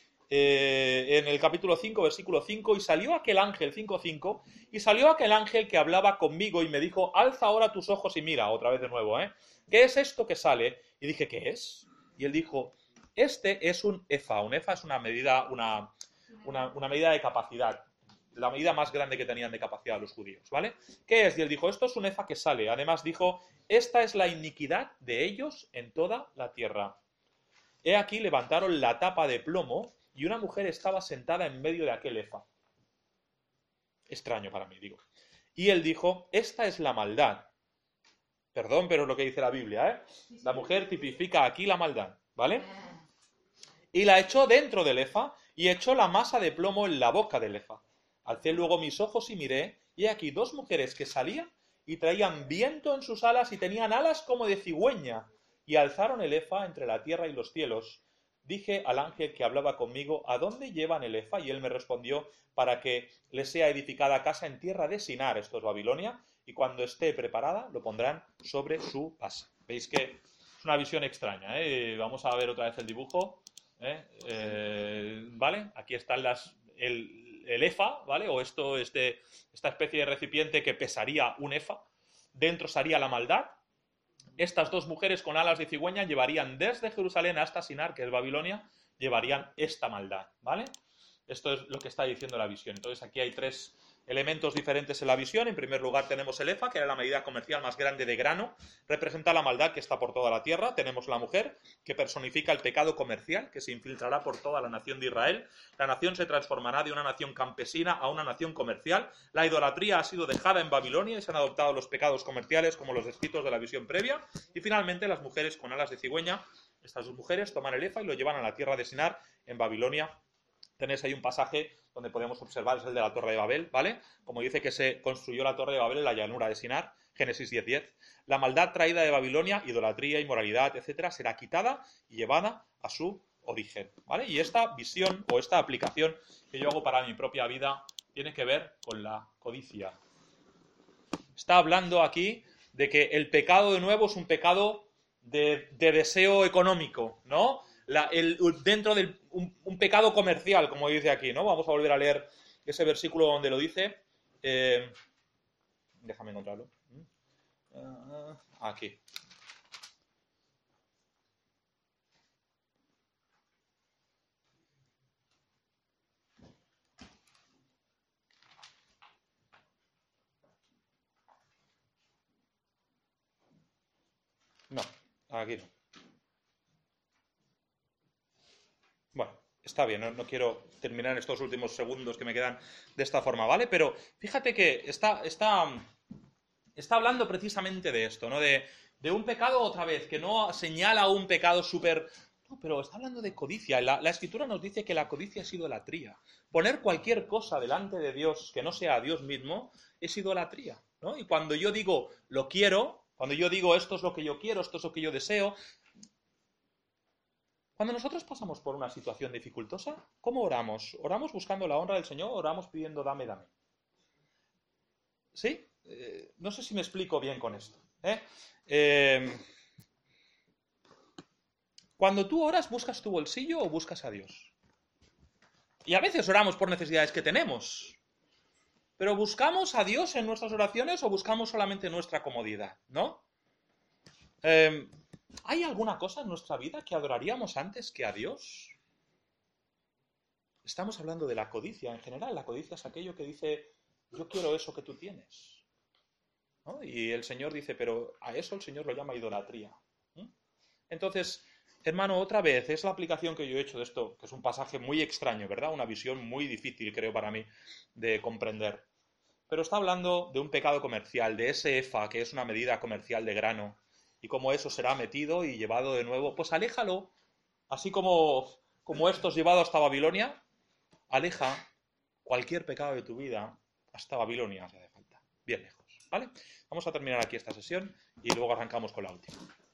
eh, en el capítulo cinco, versículo cinco, y salió aquel ángel, cinco cinco, y salió aquel ángel que hablaba conmigo y me dijo, alza ahora tus ojos y mira, otra vez de nuevo, ¿eh? ¿Qué es esto que sale? Y dije, ¿qué es? Y él dijo, este es un efa, un efa es una medida, una, una, una medida de capacidad, la medida más grande que tenían de capacidad los judíos, ¿vale? ¿Qué es? Y él dijo, esto es un efa que sale. Además dijo, esta es la iniquidad de ellos en toda la tierra. He aquí levantaron la tapa de plomo y una mujer estaba sentada en medio de aquel efa. Extraño para mí, digo. Y él dijo, esta es la maldad. Perdón, pero es lo que dice la Biblia, ¿eh? La mujer tipifica aquí la maldad, ¿vale? Y la echó dentro del efa y echó la masa de plomo en la boca del efa. Alcé luego mis ojos y miré, y he aquí dos mujeres que salían y traían viento en sus alas y tenían alas como de cigüeña, y alzaron el efa entre la tierra y los cielos. Dije al ángel que hablaba conmigo, ¿a dónde llevan el efa? Y él me respondió, para que les sea edificada casa en tierra de Sinar, esto es Babilonia, y cuando esté preparada lo pondrán sobre su base. Veis que es una visión extraña, ¿eh? Vamos a ver otra vez el dibujo, ¿eh? Eh, ¿vale? Aquí están las... El, el efa, ¿vale? O esto, este, esta especie de recipiente que pesaría un efa. Dentro estaría la maldad. Estas dos mujeres con alas de cigüeña llevarían desde Jerusalén hasta Sinar, que es Babilonia, llevarían esta maldad, ¿vale? Esto es lo que está diciendo la visión. Entonces aquí hay tres elementos diferentes en la visión. En primer lugar tenemos el efa, que era la medida comercial más grande de grano, representa la maldad que está por toda la tierra. Tenemos la mujer, que personifica el pecado comercial, que se infiltrará por toda la nación de Israel. La nación se transformará de una nación campesina a una nación comercial. La idolatría ha sido dejada en Babilonia y se han adoptado los pecados comerciales como los descritos de la visión previa. Y finalmente las mujeres con alas de cigüeña, estas dos mujeres toman el efa y lo llevan a la tierra de Sinar, en Babilonia. Tenéis ahí un pasaje donde podemos observar, es el de la Torre de Babel, ¿vale? Como dice que se construyó la Torre de Babel en la llanura de Sinar, Génesis diez diez. La maldad traída de Babilonia, idolatría, inmoralidad, etcétera, será quitada y llevada a su origen, ¿vale? Y esta visión o esta aplicación que yo hago para mi propia vida tiene que ver con la codicia. está hablando aquí de que el pecado de nuevo es un pecado de, de deseo económico, ¿no? La, el, dentro de un, un pecado comercial, como dice aquí, ¿no? Vamos a volver a leer ese versículo donde lo dice. Eh, déjame encontrarlo. Uh, aquí. No, aquí no. Bueno, está bien, no, no quiero terminar estos últimos segundos que me quedan de esta forma, ¿vale? Pero fíjate que está, está, está hablando precisamente de esto, ¿no? De, de un pecado otra vez, que no señala un pecado súper... No, pero está hablando de codicia. La, la Escritura nos dice que la codicia es idolatría. Poner cualquier cosa delante de Dios que no sea Dios mismo es idolatría, ¿no? Y cuando yo digo lo quiero, cuando yo digo esto es lo que yo quiero, esto es lo que yo deseo, cuando nosotros pasamos por una situación dificultosa, ¿cómo oramos? ¿Oramos buscando la honra del Señor o oramos pidiendo dame, dame? ¿Sí? Eh, no sé si me explico bien con esto. ¿eh? Eh, cuando tú oras, ¿buscas tu bolsillo o buscas a Dios? Y a veces oramos por necesidades que tenemos. Pero ¿buscamos a Dios en nuestras oraciones o buscamos solamente nuestra comodidad? ¿No? Eh, ¿Hay alguna cosa en nuestra vida que adoraríamos antes que a Dios? Estamos hablando de la codicia en general. La codicia es aquello que dice, yo quiero eso que tú tienes. ¿No? Y el Señor dice, pero a eso el Señor lo llama idolatría. ¿Mm? Entonces, hermano, otra vez, es la aplicación que yo he hecho de esto, que es un pasaje muy extraño, ¿verdad? Una visión muy difícil, creo, para mí, de comprender. Pero está hablando de un pecado comercial, de ese efa, que es una medida comercial de grano, y cómo eso será metido y llevado de nuevo. Pues aléjalo, así como, como estos llevados hasta Babilonia, aleja cualquier pecado de tu vida hasta Babilonia, si hace falta, bien lejos, ¿vale? Vamos a terminar aquí esta sesión y luego arrancamos con la última.